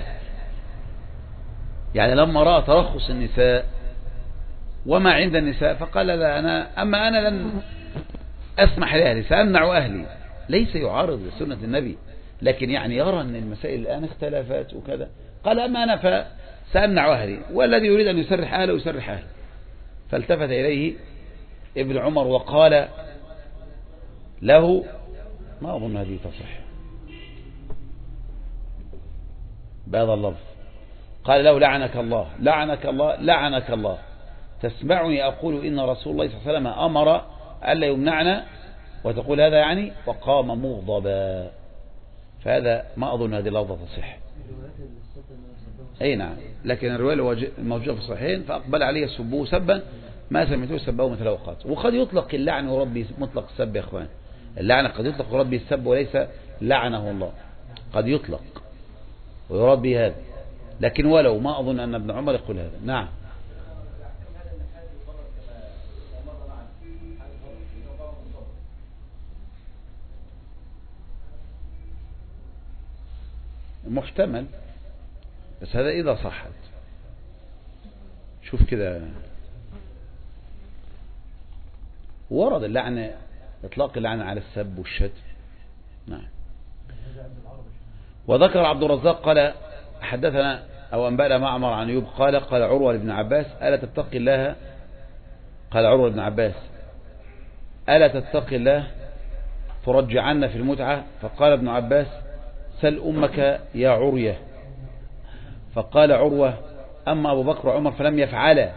يعني لما رأى ترخص النساء وما عند النساء فقال لا أما أنا لن أسمح لأهلي، سأمنع أهلي. ليس يعارض سنة النبي، لكن يعني يرى أن المسائل الآن اختلافات وكذا. قال أما أنا فسأمنع أهلي، والذي يريد أن يسرح أهله يسرح أهله. فالتفت إليه ابن عمر وقال له ما أظن هذه تصح بهذا اللفظ، قال له لعنك الله لعنك الله لعنك الله، تسمعني أقول إن رسول الله صلى الله عليه وسلم أمر ألا يمنعنا وتقول هذا يعني؟ وقام مغضبا. فهذا ما أظن هذه اللفظة تصح. أي نعم، لكن الرواية الموجودة في الصحيحين فأقبل عليه يسبوه سبا ما سمعته سبه مثل أوقات. وقد يطلق اللعن ورد مطلق السب يا أخوان. اللعنة قد يطلق ورد به السب وليس لعنه الله، قد يطلق ويراد به هذا، لكن ولو ما أظن أن ابن عمر يقول هذا. نعم. محتمل، بس هذا إذا صحت. شوف كده ورد اللعنة، إطلاق اللعنة على السب والشتم. نعم. وذكر عبد الرزاق قال حدثنا أو أنبأنا معمر عن أيوب قال قال عروة لابن عباس ألا تتقي الله، قال عروة لابن عباس ألا تتقي الله ترجعن في المتعة؟ فقال ابن عباس سل أمك يا عرية. فقال عروة أما أبو بكر وعمر فلم يفعلا،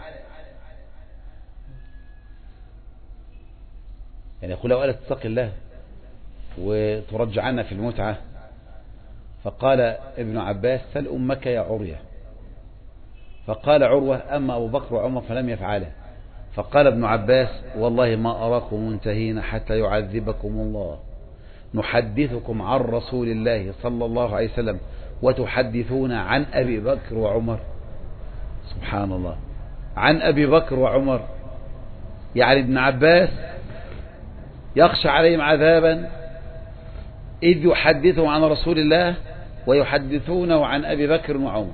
يعني يقول له ألا تتقي الله وترجعن في المتعة؟ فقال ابن عباس سل أمك يا عرية. فقال عروة أما أبو بكر وعمر فلم يفعلا. فقال ابن عباس والله ما أراكم منتهين حتى يعذبكم الله، نحدثكم عن رسول الله صلى الله عليه وسلم وتحدثون عن أبي بكر وعمر. سبحان الله، عن أبي بكر وعمر. يعني ابن عباس يخشى عليهم عذابا إذ يحدثهم عن رسول الله ويحدثونه عن أبي بكر وعمر.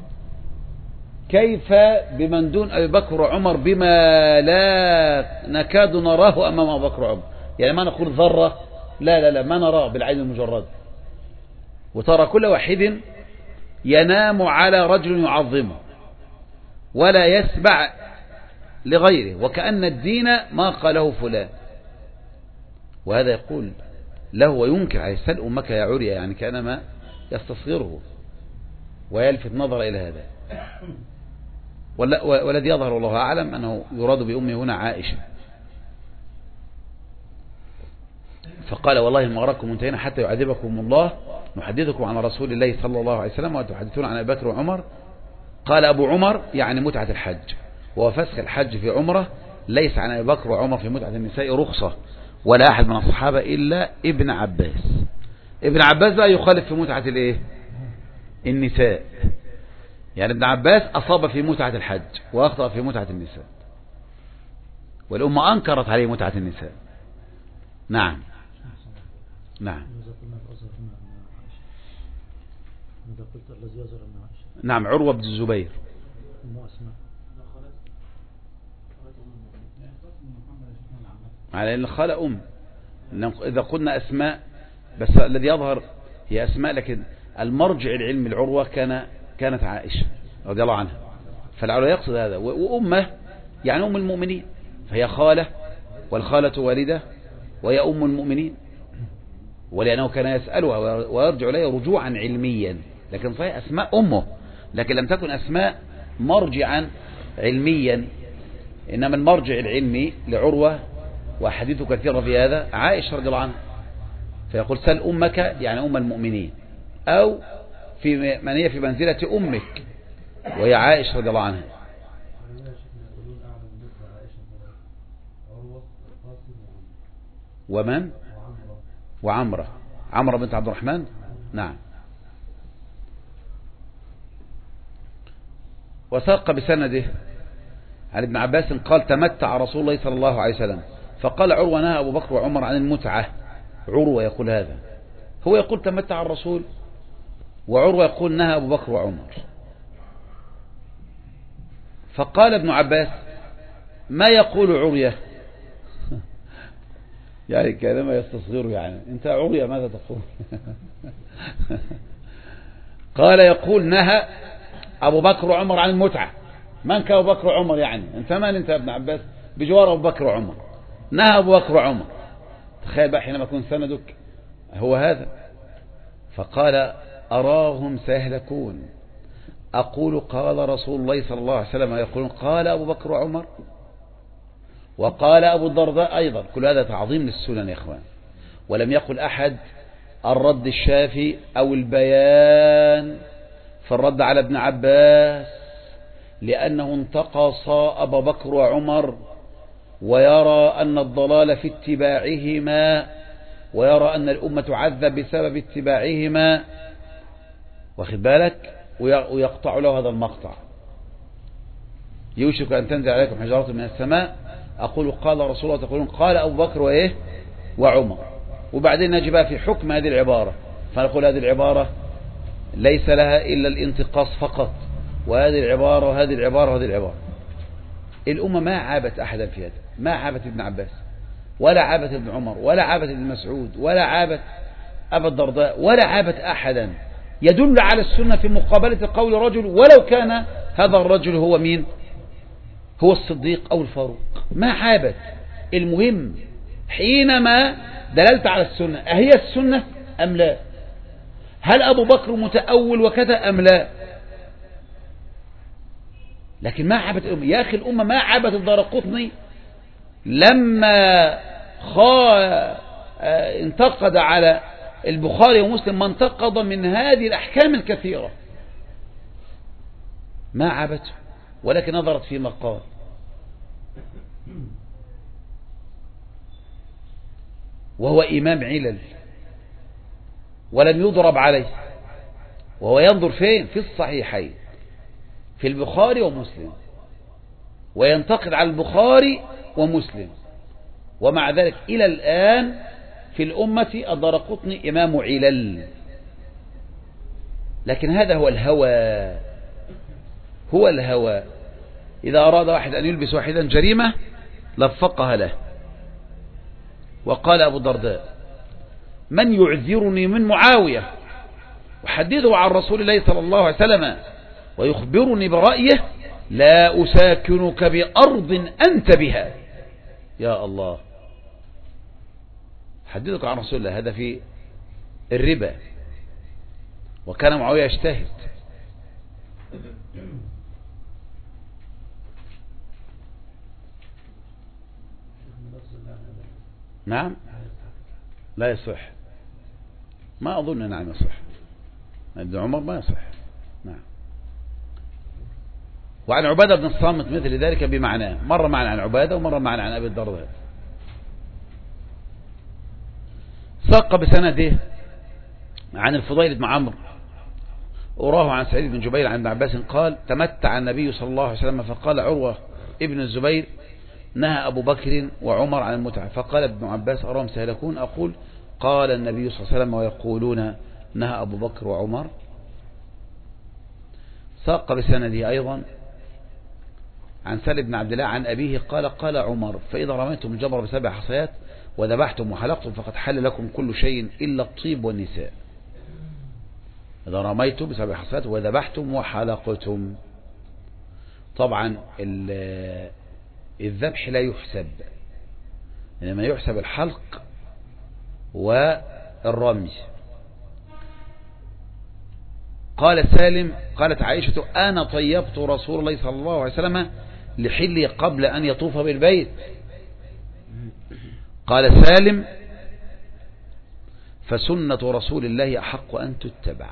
كيف بمن دون أبي بكر وعمر بما لا نكاد نراه أمام أبي بكر وعمر؟ يعني ما نقول ذرة، لا ما نراه بالعين المجرد. وترى كل واحد ينام على رجل يعظمه ولا يسبع لغيره، وكأن الدين ما قاله فلان. وهذا يقول له وينكر عليه سل أمك يا عرية، يعني كأنما يستصغره ويلفت نظر إلى هذا. والذي يظهر والله أعلم أنه يراد بأمه هنا عائشة. فقال والله ما أراكم منتهين حتى يعذبكم الله، نحدثكم عن رسول الله صلى الله عليه وسلم وتحدثون عن أبي بكر وعمر. قال أبو عمر يعني متعة الحج، وهو فسخ الحج في عمره، ليس عن أبي بكر وعمر في متعة النساء رخصة ولا أحد من الصحابة إلا ابن عباس. ابن عباس بقى يخالف في متعة الايه النساء، يعني ابن عباس أصاب في متعة الحج وأخطأ في متعة النساء، والأمة أنكرت عليه متعة النساء. نعم نعم نعم. عروة بن الزبير. على أن الخالة إذا قلنا أسماء، بس الذي يظهر هي أسماء، لكن المرجع العلمي العروة كانت عائشة رضي الله عنها، فالعروة يقصد هذا. وأمه يعني أم المؤمنين، فهي خالة، والخالة والدة، وهي أم المؤمنين، ولأنه كان يسألها ويرجع إليها رجوعا علميا، لكن صحيح أسماء أمه، لكن لم تكن أسماء مرجعا علميا، إنما المرجع العلمي لعروة وحديث كثيرة في هذا عائشة رضي الله عنها، فيقول سل أمك يعني أم المؤمنين، أو في من هي في منزلة أمك وهي عائشة رضي الله عنها. ومن؟ وعمرة، عمرة بنت عبد الرحمن. نعم. وساق بسنده عن ابن عباس قال تمتع رسول الله صلى الله عليه وسلم، فقال عروة نهى أبو بكر وعمر عن المتعة. عروة يقول هذا، هو يقول تمتع الرسول، وعروة يقول نهى أبو بكر وعمر. فقال ابن عباس ما يقول عرية يعني كلمة يستصغره، يعني انت عرية ماذا تقول قال يقول نهى أبو بكر وعمر عن المتعة. من كان أبو بكر وعمر؟ يعني انت من انت يا ابن عباس بجوار أبو بكر وعمر؟ نهى أبو بكر وعمر. تخيل بقى حينما يكون سندك هو هذا. فقال أراهم سيهلكون، أقول قال رسول الله صلى الله عليه وسلم، يقولون قال أبو بكر وعمر، وقال أبو الدرداء أيضا. كل هذا تعظيم للسنن يا إخوان، ولم يقل أحد الرد الشافي أو البيان في الرد على ابن عباس، لأنه انتقص أبا بكر وعمر، ويرى أن الضلال في اتباعهما، ويرى أن الأمة تعذب بسبب اتباعهما، واخد بالك، ويقطع له هذا المقطع. يوشك أن تنزل عليكم حجارة من السماء، أقول قال رسول الله، تقولون قال أبو بكر وإيه وعمر. وبعدين نجي بقى في حكم هذه العبارة، فنقول هذه العبارة ليس لها إلا الانتقاص فقط، وهذه العبارة وهذه العبارة وهذه العبارة. الأمة ما عابت أحدا في هذا، ما عابت ابن عباس، ولا عابت ابن عمر، ولا عابت ابن مسعود، ولا عابت أبا الدرداء، ولا عابت أحدا. يدل على السنة في مقابلة قول رجل، ولو كان هذا الرجل هو مين؟ هو الصديق أو الفاروق. ما عابت. المهم حينما دللت على السنة، أهي السنة أم لا؟ هل أبو بكر متأول وكذا أم لا؟ لكن ما عابت الأمة. يا أخي الأمة ما عابت الدارقطني لما انتقد على البخاري ومسلم ما انتقد من هذه الأحكام الكثيرة، ما عابته، ولكن نظرت فيما قال. وهو إمام علل ولم يضرب عليه، وهو ينظر فين؟ في الصحيحين، في البخاري ومسلم، وينتقد على البخاري ومسلم، ومع ذلك إلى الآن في الأمة الدارقطني إمام علل. لكن هذا هو الهوى، هو الهوى. إذا أراد واحد أن يلبس واحدا جريمة لفقها له. وقال أبو الدرداء من يعذرني من معاوية وحدثه عن رسول الله صلى الله عليه وسلم ويخبرني برأيه لا أساكنك بأرض أنت بها. يا الله، حدثك عن رسول الله، هذا في الربا، وكان معاوية يجتهد. نعم لا يصح، ما أظن نعم يصح، ابن عمر ما يصح. نعم. وعن عبادة بن الصامت مثل ذلك بمعناه، مرة معنى عن عبادة ومرة معنى عن أبي الدرداء. ساق بسنده عن الفضيل بن عمرو أراه عن سعيد بن جبير عن ابن عباس قال تمتع النبي صلى الله عليه وسلم، فقال عروة ابن الزبير نهى أبو بكر وعمر عن المتعة، فقال ابن عباس أراهم سيهلكون؟ أقول قال النبي صلى الله عليه وسلم ويقولون نهى أبو بكر وعمر. ساق بسنده أيضا عن سالم بن عبد الله عن أبيه قال قال عمر فإذا رميتم الجبر ب7 حصيات وذبحتم وحلقتم فقد حل لكم كل شيء إلا الطيب والنساء. إذا رميتم ب7 حصيات وذبحتم وحلقتم. طبعا الذبح لا يحسب، إنما يحسب الحلق والرمي. قال سالم قالت عائشة أنا طيبت رسول الله صلى الله عليه وسلم لحلي قبل أن يطوف بالبيت. قال سالم فسنة رسول الله أحق أن تتبع.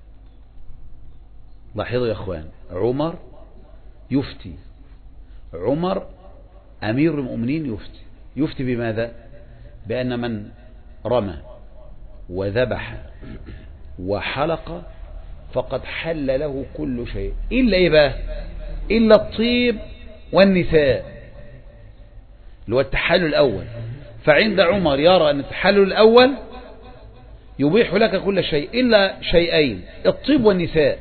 لاحظوا يا أخوان، عمر يفتي، عمر أمير المؤمنين يفتي بماذا؟ بأن من رمى وذبح وحلق فقد حل له كل شيء إلا إيه بقى؟ إلا الطيب والنساء اللي هو التحلل الأول. فعند عمر يرى أن التحلل الأول يبيح لك كل شيء إلا شيئين، الطيب والنساء.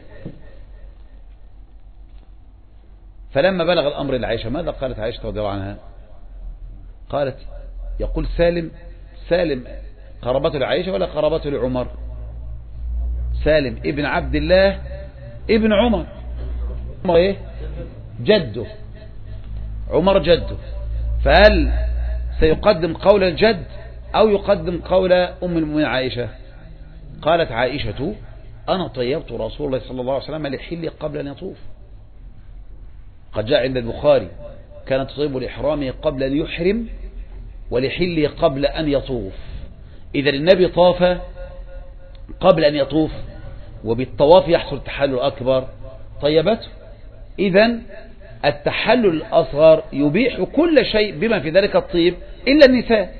فلما بلغ الأمر لعائشة ماذا قالت عائشة رضي الله عنها؟ قالت يقول سالم قربته لعائشة ولا قربته لعمر؟ سالم ابن عبد الله ابن عمر، عمر ايه؟ جده، عمر جده. فهل سيقدم قول الجد أو يقدم قول أم المؤمنين عائشة؟ قالت عائشة أنا طيبت رسول الله صلى الله عليه وسلم لحلي قبل أن يطوف. قد جاء عند البخاري كان تطيب لإحرامه قبل أن يحرم ولحله قبل أن يطوف. إذا النبي طاف قبل أن يطوف وبالطواف يحصل التحلل الأكبر طيبته. إذا التحلل الأصغر يبيح كل شيء بما في ذلك الطيب إلا النساء.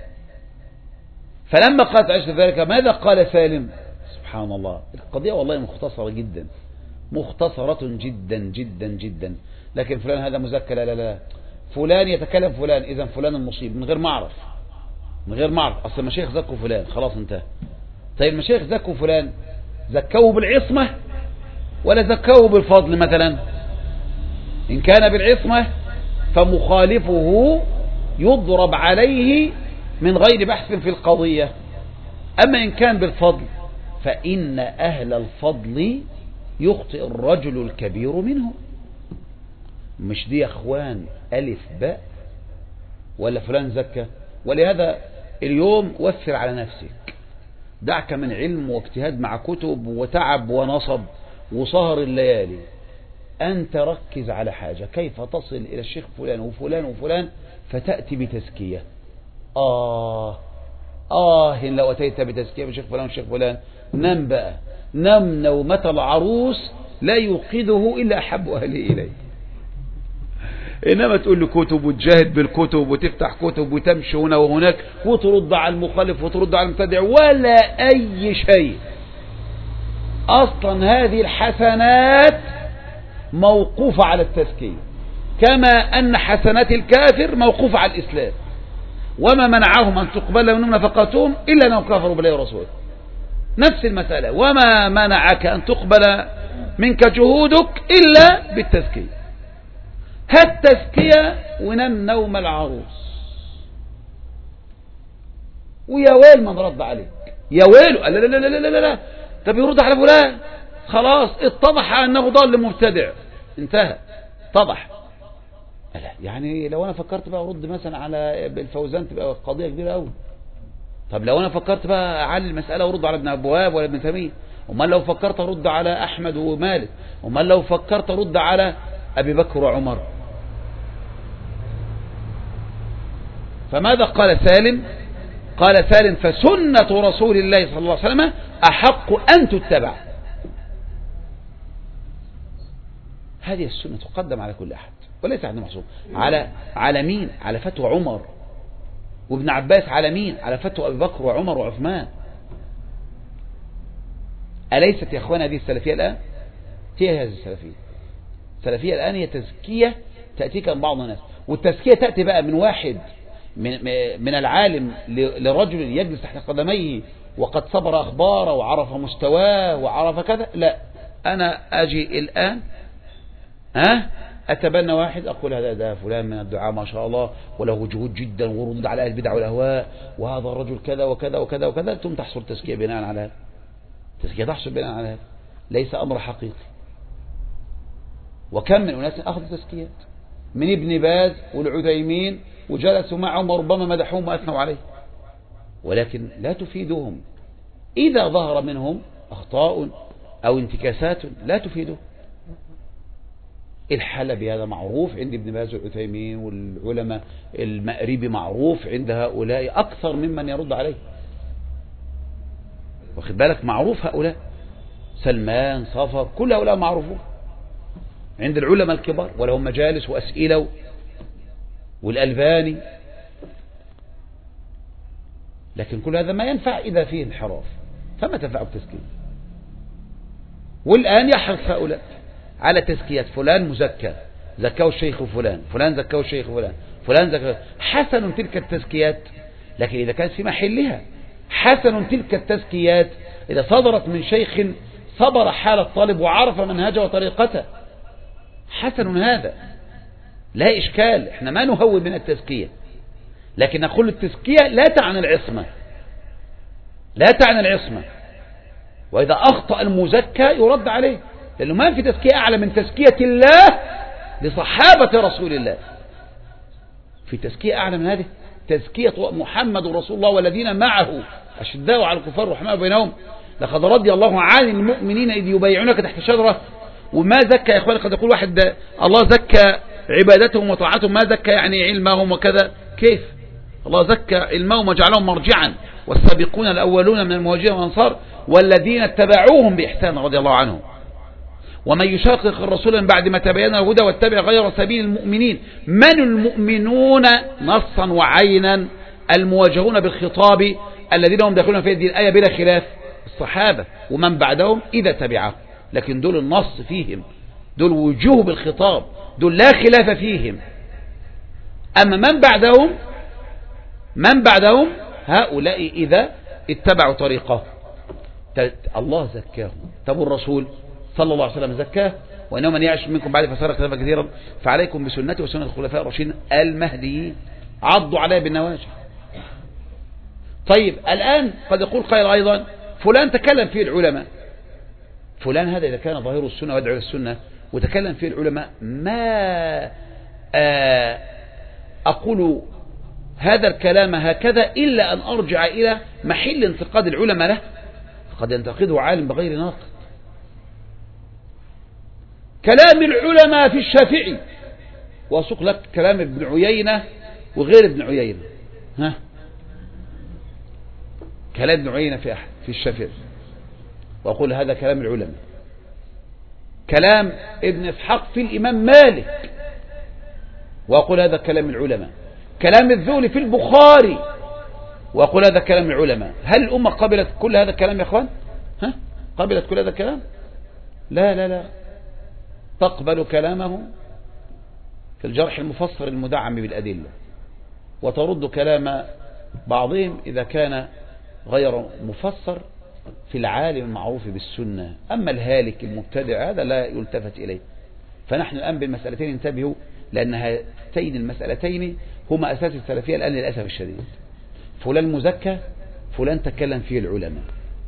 فلما قالت عائشة ذلك ماذا قال سالم؟ سبحان الله، القضية والله مختصرة جدا، مختصرة جدا جدا جدا. لكن فلان هذا مزكى، لا لا لا، فلان يتكلم فلان، إذا فلان المصيب من غير ما أعرف، من غير ما أعرف. أصل المشايخ زكوا فلان خلاص انتهى. طيب المشايخ زكوا فلان، زكوه بالعصمة ولا زكوه بالفضل مثلا؟ إن كان بالعصمة فمخالفه يضرب عليه من غير بحث في القضية. أما إن كان بالفضل فإن أهل الفضل يخطئ الرجل الكبير منه. مش دي يا أخوان ألف باء ولا فلان زكى؟ ولهذا اليوم وفر على نفسك، دعك من علم واجتهاد مع كتب وتعب ونصب وسهر الليالي. أنت ركز على حاجة، كيف تصل إلى الشيخ فلان وفلان وفلان فتأتي بتزكية. لو أتيت بتزكية بالشيخ فلان والشيخ فلان نم بقى، نم نومة العروس لا يوقظه إلا أحب أهله إليه. إنما تقول له كتب وتجاهد بالكتب وتفتح كتب وتمشي هنا وهناك وترد على المخالف وترد على المبتدع ولا أي شيء. أصلا هذه الحسنات موقوفة على التزكية، كما أن حسنات الكافر موقوفة على الإسلام. وما منعهم أن تقبل منهم نفقاتهم إلا أنهم كفروا بالله ورسوله. نفس المسألة، وما منعك أن تقبل منك جهودك إلا بالتزكية. هات تزكية ونم نوم العروس، ويا ويل من رد عليك، يا ويل. لا لا لا لا لا لا، طب يرد على فلان خلاص اتضح أنه ضال مبتدع، انتهى اتضح. لا يعني لو أنا فكرت بقى أرد مثلا على الفوزان تبقى قضية كبيرة أوي. طب لو أنا فكرت بقى أعلي المسألة وأرد على ابن أبواب ولا ابن تيمية، أمال لو فكرت أرد على أحمد ومالك، أمال لو فكرت أرد على أبي بكر وعمر. فماذا قال سالم؟ قال سالم فسنة رسول الله صلى الله عليه وسلم أحق أن تتبع. هذه السنة تقدم على كل أحد وليس عندنا محصور. على مين؟ على فتوى عمر وابن عباس. على مين؟ على فتوى أبي بكر وعمر وعثمان. أليست يا أخوان هذه السلفية الآن؟ هي هذه السلفية. السلفية الآن هي تزكية تأتيك من بعض الناس، والتزكية تأتي بقى من واحد من العالم لرجل يجلس تحت قدميه وقد صبر أخباره وعرف مستواه وعرف كذا. لا، أنا أجي الآن أتبنى واحد أقول ده فلان من الدعاء ما شاء الله وله جهود جدا ورد على أهل البدع والأهواء وهذا الرجل كذا وكذا وكذا وكذا، ثم تحصل تزكية بناء على هذا. تزكية تحصل بناء على هذا، ليس أمر حقيقي. وكم من أناس أخذوا تزكيات من ابن باز والعثيمين وجلسوا معهم وربما مدحوهم وأثنوا عليه، ولكن لا تفيدهم. إذا ظهر منهم أخطاء أو انتكاسات لا تفيدهم. الحلبي هذا معروف عند ابن باز والعثيمين والعلماء، المأربي معروف عند هؤلاء أكثر ممن يرد عليه. واخد بالك؟ معروف هؤلاء، سلمان، صفر، كل هؤلاء معروفون عند العلماء الكبار ولهم مجالس وأسئلة، والألباني. لكن كل هذا ما ينفع إذا فيه انحراف، فما تنفع التزكية. والآن يحرص هؤلاء على تزكية فلان مزكى، زكاه الشيخ فلان، فلان زكاه الشيخ فلان، فلان زكاه. حسن تلك التزكيات، لكن إذا كانت في محلها. حسن تلك التزكيات إذا صدرت من شيخ صبر حال الطالب وعرف منهجه وطريقته. حسن هذا، لا إشكال. احنا ما نهول من التزكية، لكن نقول التزكية لا تعني العصمة، لا تعني العصمة. وإذا أخطأ المزكى يرد عليه، لأنه ما في تزكية أعلى من تزكية الله لصحابة رسول الله. في تزكية أعلى من هذه؟ تزكية محمد رسول الله والذين معه أشداء على الكفار رحماء بينهم. لقد رضي الله عن المؤمنين إذ يبايعونك تحت شجرة. وما زكى يا إخواني، قد يقول واحد الله زكى عبادتهم وطاعتهم، ما زكى يعني علمهم وكذا. كيف؟ الله زكى علمهم وجعلهم مرجعا، والسابقون الأولون من المهاجرين والأنصار والذين اتبعوهم بإحسان رضي الله عنهم. ومن يشاقق الرسول من بعد ما تبين الهدى واتبع غير سبيل المؤمنين. من المؤمنون نصا وعينا؟ المواجهون بالخطاب الذين هم داخلون في هذه الآية بلا خلاف، الصحابة ومن بعدهم إذا تبعهم. لكن دول النص فيهم، دول وجوه بالخطاب، دول لا خلاف فيهم. أما من بعدهم هؤلاء إذا اتبعوا طريقه الله زكاهم. طب الرسول صلى الله عليه وسلم زكاه، وإنه من يعش منكم بعد فسار اختلافا كثيرا فعليكم بسنتي وسنة الخلفاء الراشدين المهديين، عضوا عليها بالنواجذ. طيب الآن قد يقول قائل أيضا فلان تكلم فيه العلماء. فلان هذا إذا كان ظاهر السنة ويدعو السنة وتكلم فيه العلماء، ما أقول هذا الكلام هكذا إلا أن أرجع إلى محل انتقاد العلماء له. قد ينتقده عالم بغير ناقد. كلام العلماء في الشافعي، وأسوق لك كلام ابن عيينة وغير ابن عيينة. كلام ابن عيينة في الشافعي، وأقول هذا كلام العلماء. كلام ابن إسحاق في الإمام مالك، وأقول هذا كلام العلماء. كلام الذولي في البخاري، وأقول هذا كلام العلماء. هل الأمة قبلت كل هذا الكلام يا أخوان؟ قبلت كل هذا الكلام؟ لا لا لا، تقبل كلامه في الجرح المفسر المدعم بالأدلة، وترد كلام بعضهم إذا كان غير مفسر في العالم المعروف بالسنة. أما الهالك المبتدع هذا لا يلتفت إليه. فنحن الآن بالمسألتين انتبهوا، لأن هاتين المسألتين هما أساس السلفية الآن للأسف الشديد. فلان مزكى، فلان تكلم فيه العلماء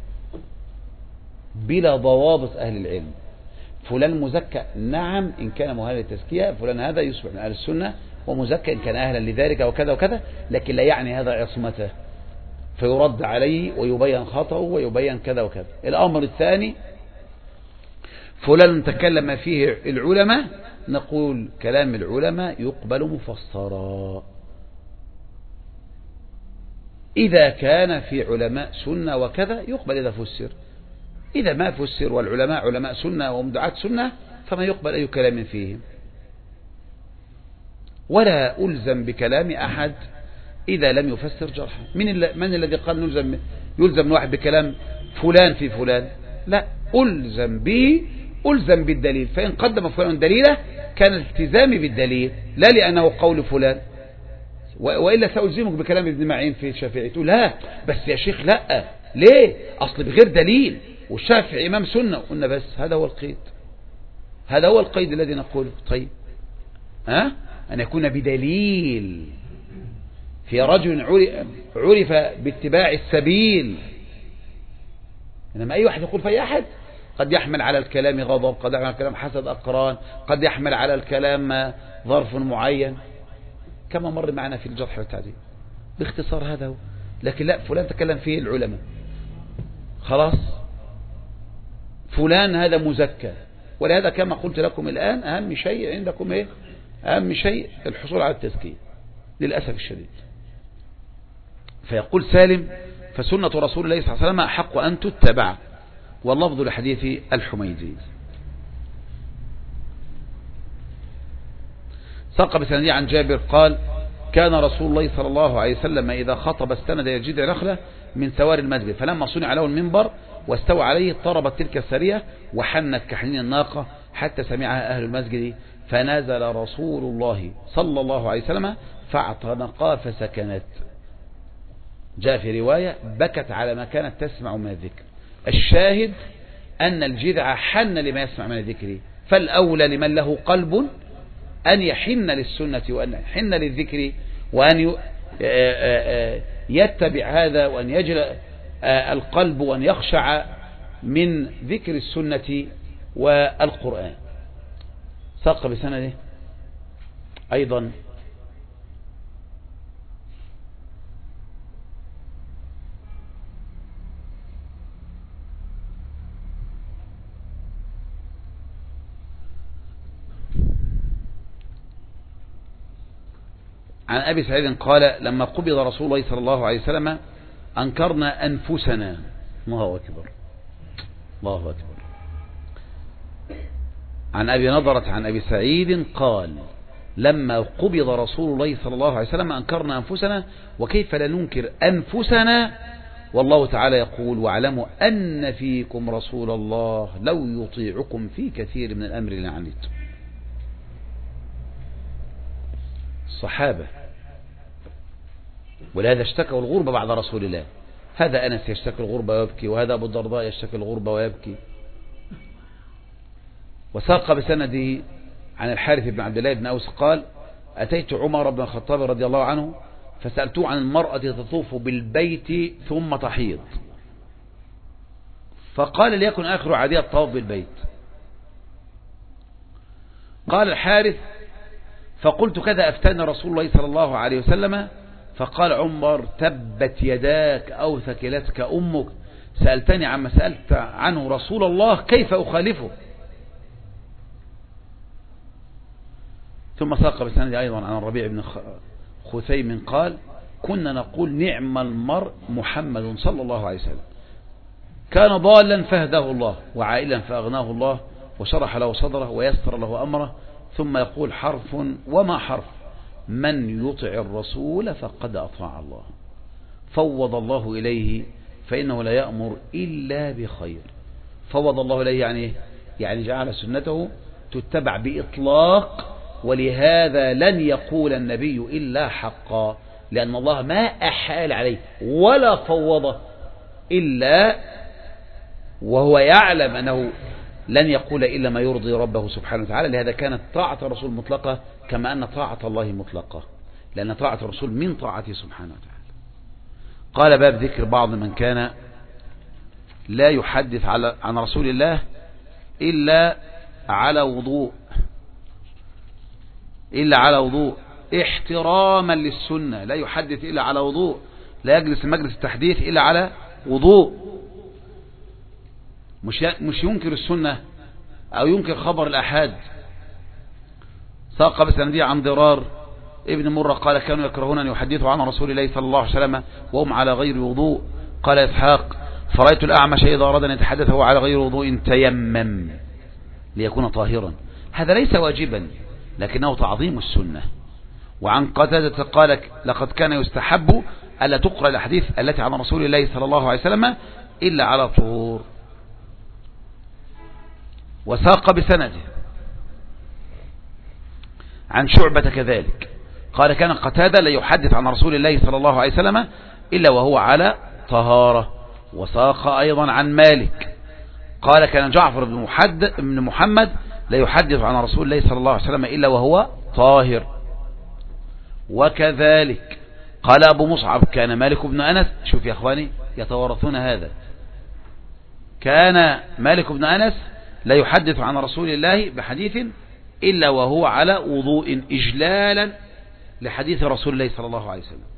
بلا ضوابط أهل العلم. فلان مزكى نعم إن كان مهلا للتزكية، فلان هذا يصبح من أهل السنة، ومزكى إن كان أهلا لذلك وكذا وكذا، لكن لا يعني هذا عصمته، فيرد عليه ويبين خطأه ويبين كذا وكذا. الأمر الثاني، فلان تكلم فيه العلماء، نقول كلام العلماء يقبل مفسرا. إذا كان في علماء سنة وكذا يقبل إذا فسر، إذا ما فسر والعلماء علماء سنة ومدعاة سنة فما يقبل أي كلام فيهم. ولا ألزم بكلام أحد إذا لم يفسر جرحا. من الذي قال يلزم الواحد بكلام فلان في فلان؟ لا، ألزم بالدليل، فإن قدم فلان دليله كان التزامي بالدليل لا لأنه قول فلان، وإلا سألزمك بكلام ابن معين في الشافعي. تقول لا بس يا شيخ لا، ليه؟ أصل بغير دليل والشافعي إمام سنة. قلنا بس هذا هو القيد، هذا هو القيد الذي نقوله. طيب أن يكون بدليل في رجل عرف باتباع السبيل. إنما أي واحد يقول في أي أحد قد يحمل على الكلام غضب، قد يحمل على الكلام حسد أقران، قد يحمل على الكلام ظرف معين كما مر معنا في الجرح والتعديل. باختصار هذا هو. لكن لا، فلان تكلم فيه العلماء خلاص فلان هذا مزكى. ولهذا كما قلت لكم الآن أهم شيء عندكم إيه؟ أهم شيء الحصول على التزكية للأسف الشديد. فيقول سالم: فسنة رسول الله صلى الله عليه وسلم أحق أن تتبع. واللفظ لحديث الحميدي. ساق بسنده عن جابر قال: كان رسول الله صلى الله عليه وسلم إذا خطب استند إلى جذع نخلة من سوار المسجد، فلما صنع له المنبر واستوى عليه اضطربت تلك السرية وحنت كحنين الناقة حتى سمعها أهل المسجد، فنزل رسول الله صلى الله عليه وسلم فاعتنقا فسكنت. جاء في رواية: بكت على ما كانت تسمع من الذكر. الشاهد أن الجذع حن لما يسمع من الذكر، فالأولى لمن له قلب أن يحن للسنة وأن يحن للذكر وأن يتبع هذا، وأن يجل القلب وأن يخشع من ذكر السنة والقرآن. ساق بسنده أيضا عن أبي سعيد قال: لما قبض رسول الله صلى الله عليه وسلم أنكرنا أنفسنا. الله أكبر، الله أكبر. عن أبي نضرة عن أبي سعيد قال: لما قبض رسول الله صلى الله عليه وسلم أنكرنا أنفسنا، وكيف لا ننكر أنفسنا والله تعالى يقول: واعلموا أن فيكم رسول الله لو يطيعكم في كثير من الأمر لعنتم. الصحابة ولهذا اشتكوا الغربة بعد رسول الله. هذا أنس يشتكي الغربة ويبكي، وهذا أبو الدرداء يشتكي الغربة ويبكي. وساق بسنده عن الحارث بن عبد الله بن أوس قال: أتيت عمر بن الخطاب رضي الله عنه فسألته عن المرأة تطوف بالبيت ثم تحيض، فقال: ليكن آخر عادية الطواف بالبيت. قال الحارث: فقلت: كذا أفتاني رسول الله صلى الله عليه وسلم. فقال عمر: تبت يداك أو ثكلتك أمك، سألتني عما سألت عنه رسول الله، كيف أخالفه؟ ثم ساق بسند أيضا عن الربيع بن خثيم قال: كنا نقول: نعم المرء محمد صلى الله عليه وسلم، كان ضالا فهداه الله، وعائلا فأغناه الله، وشرح له صدره ويسر له أمره. ثم يقول: حرف وما حرف، من يطع الرسول فقد أطاع الله، فوض الله إليه فإنه لا يأمر إلا بخير. فوض الله إليه يعني جعل سنته تتبع بإطلاق، ولهذا لن يقول النبي إلا حقا، لأن الله ما أحال عليه ولا فوضه إلا وهو يعلم أنه لن يقول إلا ما يرضي ربه سبحانه وتعالى. لهذا كانت طاعة الرسول مطلقة كما أن طاعة الله مطلقة، لأن طاعة الرسول من طاعته سبحانه وتعالى. قال: باب ذكر بعض من كان لا يحدث عن رسول الله إلا على وضوء احتراما للسنة. لا يحدث إلا على وضوء، لا يجلس مجلس التحديث إلا على وضوء. مش ينكر السنة أو ينكر خبر الأحاد. ساق بسندية عن ضرار ابن مرة قال كانوا يكرهون أن يحدثوا عن رسول الله صلى الله عليه وسلم وهم على غير وضوء. قال إسحاق فرأيت الأعمش إذا أراد أن يتحدث هو على غير وضوء تيمم ليكون طاهرا. هذا ليس واجبا لكنه تعظيم السنة. وعن قتادة قال لقد كان يستحب ألا تقرأ الأحاديث التي عن رسول الله صلى الله عليه وسلم إلا على طهور. وساق بسنده عن شعبة كذلك قال كان قتادة لا يحدث عن رسول الله صلى الله عليه وسلم إلا وهو على طهارة. وساق أيضا عن مالك قال كان جعفر بن محمد لا يحدث عن رسول الله صلى الله عليه وسلم إلا وهو طاهر. وكذلك قال أبو مصعب كان مالك بن أنس، شوف يا أخواني يتوارثون هذا، كان مالك بن أنس لا يحدث عن رسول الله بحديث إلا وهو على وضوء إجلالا لحديث رسول الله صلى الله عليه وسلم.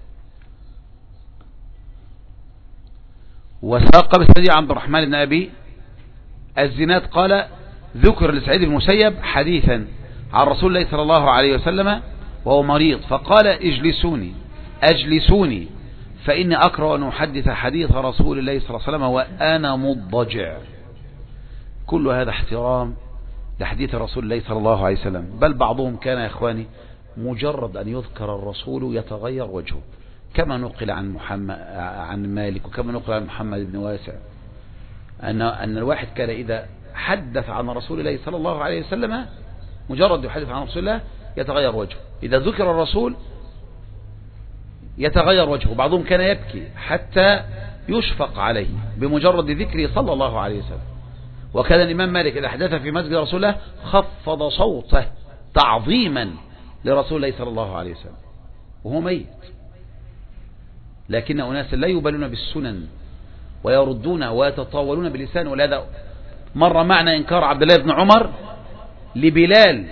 وساق بالسدي عبد الرحمن بن أبي الزناد قال ذكر لسعيد بن المسيب حديثا عن رسول الله صلى الله عليه وسلم وهو مريض فقال أجلسوني فإني أكره أن أحدث حديث رسول الله صلى الله عليه وسلم وأنا مضجع. كل هذا احترام لحديث رسول الله صلى الله عليه وسلم. بل بعضهم كان يا إخواني مجرد أن يذكر الرسول يتغير وجهه، كما نقل عن مالك وكما نقل عن محمد بن واسع أن الواحد كان إذا حدث عن رسول الله صلى الله عليه وسلم مجرد يحدث عن رسول الله يتغير وجهه، إذا ذكر الرسول يتغير وجهه. بعضهم كان يبكي حتى يشفق عليه بمجرد ذكره صلى الله عليه وسلم. وكان الإمام مالك إذا حدث في مسجد رسول الله خفض صوته تعظيما لرسول الله صلى الله عليه وسلم وهو ميت. لكن أناس لا يبالون بالسنن ويردون ويتطاولون باللسان. ولهذا مر معنا إنكار عبد الله بن عمر لبلال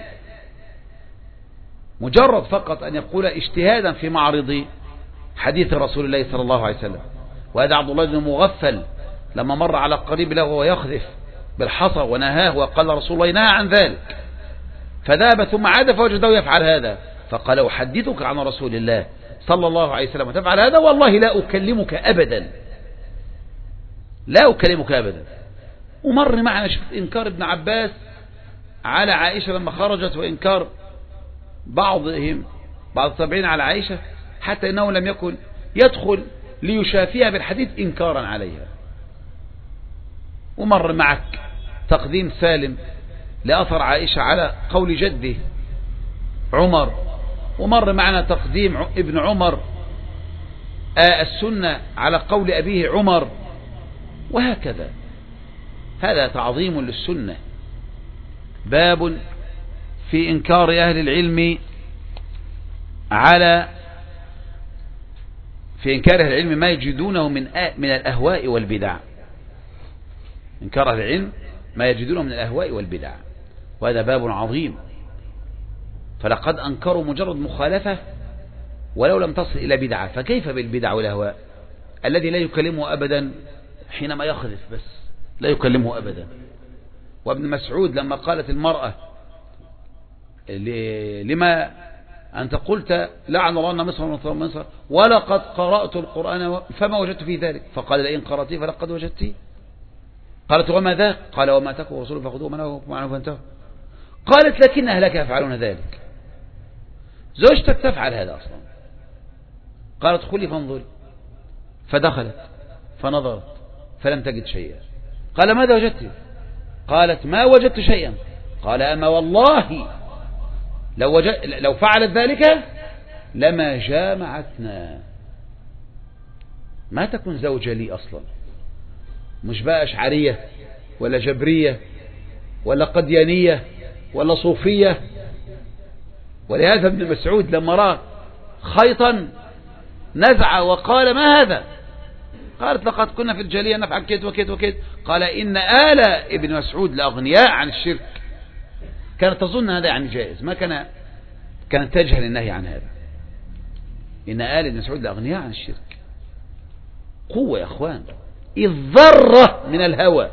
مجرد فقط أن يقول اجتهادا في معرض حديث رسول الله صلى الله عليه وسلم. وهذا عبد الله بن مغفل لما مر على قريب له وهو يخذف بالحصى ونهاه وقال رسول الله نهى عن ذلك، فذهب ثم عاد فوجده يفعل هذا فقال أحدثك عن رسول الله صلى الله عليه وسلم وتفعل هذا والله لا أكلمك أبدا، لا أكلمك أبدا. ومر معنا شوف إنكار ابن عباس على عائشة لما خرجت، وإنكار بعض التابعين على عائشة حتى إنه لم يكن يدخل ليشافيها بالحديث إنكارا عليها. ومر معك تقديم سالم لأثر عائشة على قول جده عمر، ومر معنا تقديم ابن عمر السنة على قول أبيه عمر، وهكذا. هذا تعظيم للسنة. باب في إنكار أهل العلم ما يجدونه من الأهواء والبدع. إنكار أهل العلم ما يجدونه من الأهواء والبدع، وهذا باب عظيم. فلقد أنكروا مجرد مخالفة ولو لم تصل إلى بدعة، فكيف بالبدع والأهواء؟ الذي لا يكلمه أبدا حينما يخذف بس لا يكلمه أبدا. وابن مسعود لما قالت المرأة لما أنت قلت لعن الله مصر ولقد قرأت القرآن فما وجدت في ذلك، فقال لئن قرأتي فلقد وجدتي. قالت وما ذاك؟ قال وما أتاكم الرسول فخذوه ومنعوكم عنه فانتهوا. قالت لكن أهلك يفعلون ذلك، زوجتك تفعل هذا أصلا. قالت ادخلي فانظري، فدخلت فنظرت فلم تجد شيئا. قال ماذا وجدت؟ قالت ما وجدت شيئا. قال أما والله لو فعلت ذلك لما جامعتنا، ما تكون زوجة لي أصلا، مش بقى أشعرية ولا جبرية ولا قديانية ولا صوفية. ولهذا ابن مسعود لما رأى خيطا نزع وقال ما هذا؟ قالت لقد كنا في الجالية نفعل كيت وكيت وكيت. قال إن آل ابن مسعود لأغنياء عن الشرك. كانت تظن هذا يعني جائز، ما كانت تجهل النهي عن هذا. إن آل ابن مسعود لأغنياء عن الشرك. قوة يا أخوان، الذرة من الهوى،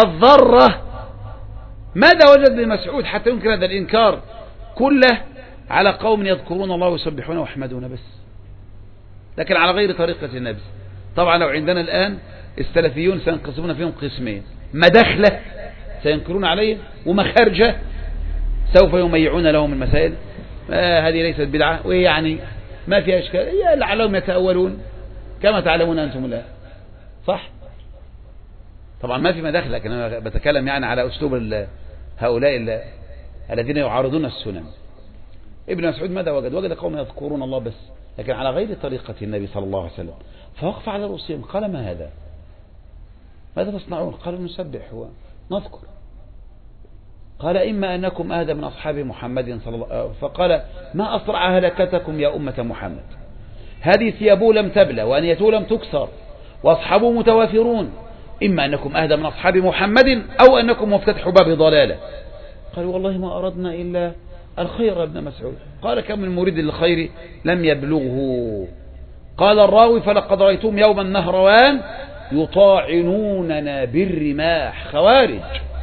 الذرة. ماذا وجد ابن مسعود حتى ينكر هذا الإنكار كله على قوم يذكرون الله ويسبحون ويحمدون بس، لكن على غير طريقة النبي. طبعا لو عندنا الآن السلفيون سينقسمون فيهم قسمين: مداخلة سينكرون عليه، ومخارجة سوف يميعون لهم المسائل. هذه ليست بدعة، وهي يعني ما فيها إشكال، هي لعلهم يتأولون كما تعلمون أنتم الآن، صح؟ طبعا ما في مداخلة، لكن أنا بتكلم يعني على أسلوب هؤلاء الذين يعارضون السنن. ابن مسعود ماذا وجد قوم يذكرون الله بس، لكن على غير طريقة النبي صلى الله عليه وسلم. فوقف على رؤوسهم قال: ما هذا؟ ماذا تصنعون؟ قالوا: نسبح ونذكر. قال: إما أنكم أهدى من أصحاب محمد صلى الله عليه وسلم. فقال: ما أسرع هلكتكم يا أمة محمد، هذه ثيابه لم تبلى وأنيته لم تكسر وأصحابه متوافرون، إما أنكم أهدى من أصحاب محمد أو أنكم مفتتح باب ضلالة. قالوا: والله ما أردنا إلا الخير ابن مسعود. قال: كم من مريد للخير لم يبلغه. قال الراوي: فلقد رأيتهم يوم النهروان يطاعنوننا بالرماح، خوارج.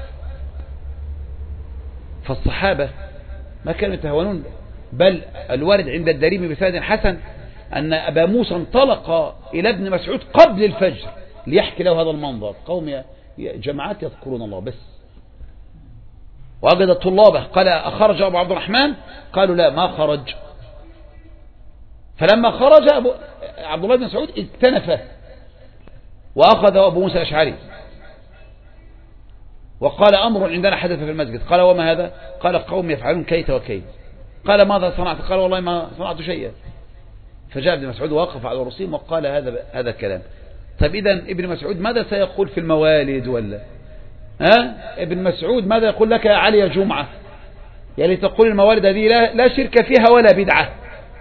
فالصحابة ما كانوا يتهاونون، بل الوارد عند الدارمي بسند حسن أن أبا موسى انطلق إلى ابن مسعود قبل الفجر ليحكي له هذا المنظر: قوم جماعات يذكرون الله بس. ووجد طلابه، قال: أخرج أبو عبد الرحمن؟ قالوا: لا، ما خرج. فلما خرج عبد الله بن مسعود اكتنفه وأخذ أبو موسى الأشعري وقال: أمر عندنا حدث في المسجد. قال: وما هذا؟ قال: قوم يفعلون كيت وكيت. قال: ماذا صنعت؟ قال: والله ما صنعت شيئا. فجاء ابن مسعود ووقف على رؤوسهم وقال هذا الكلام. طيب إذن ابن مسعود ماذا سيقول في الموالد ولا ابن مسعود ماذا يقول لك يا علي يا جمعة؟ يعني تقول الموالد هذه لا شرك فيها ولا بدعة،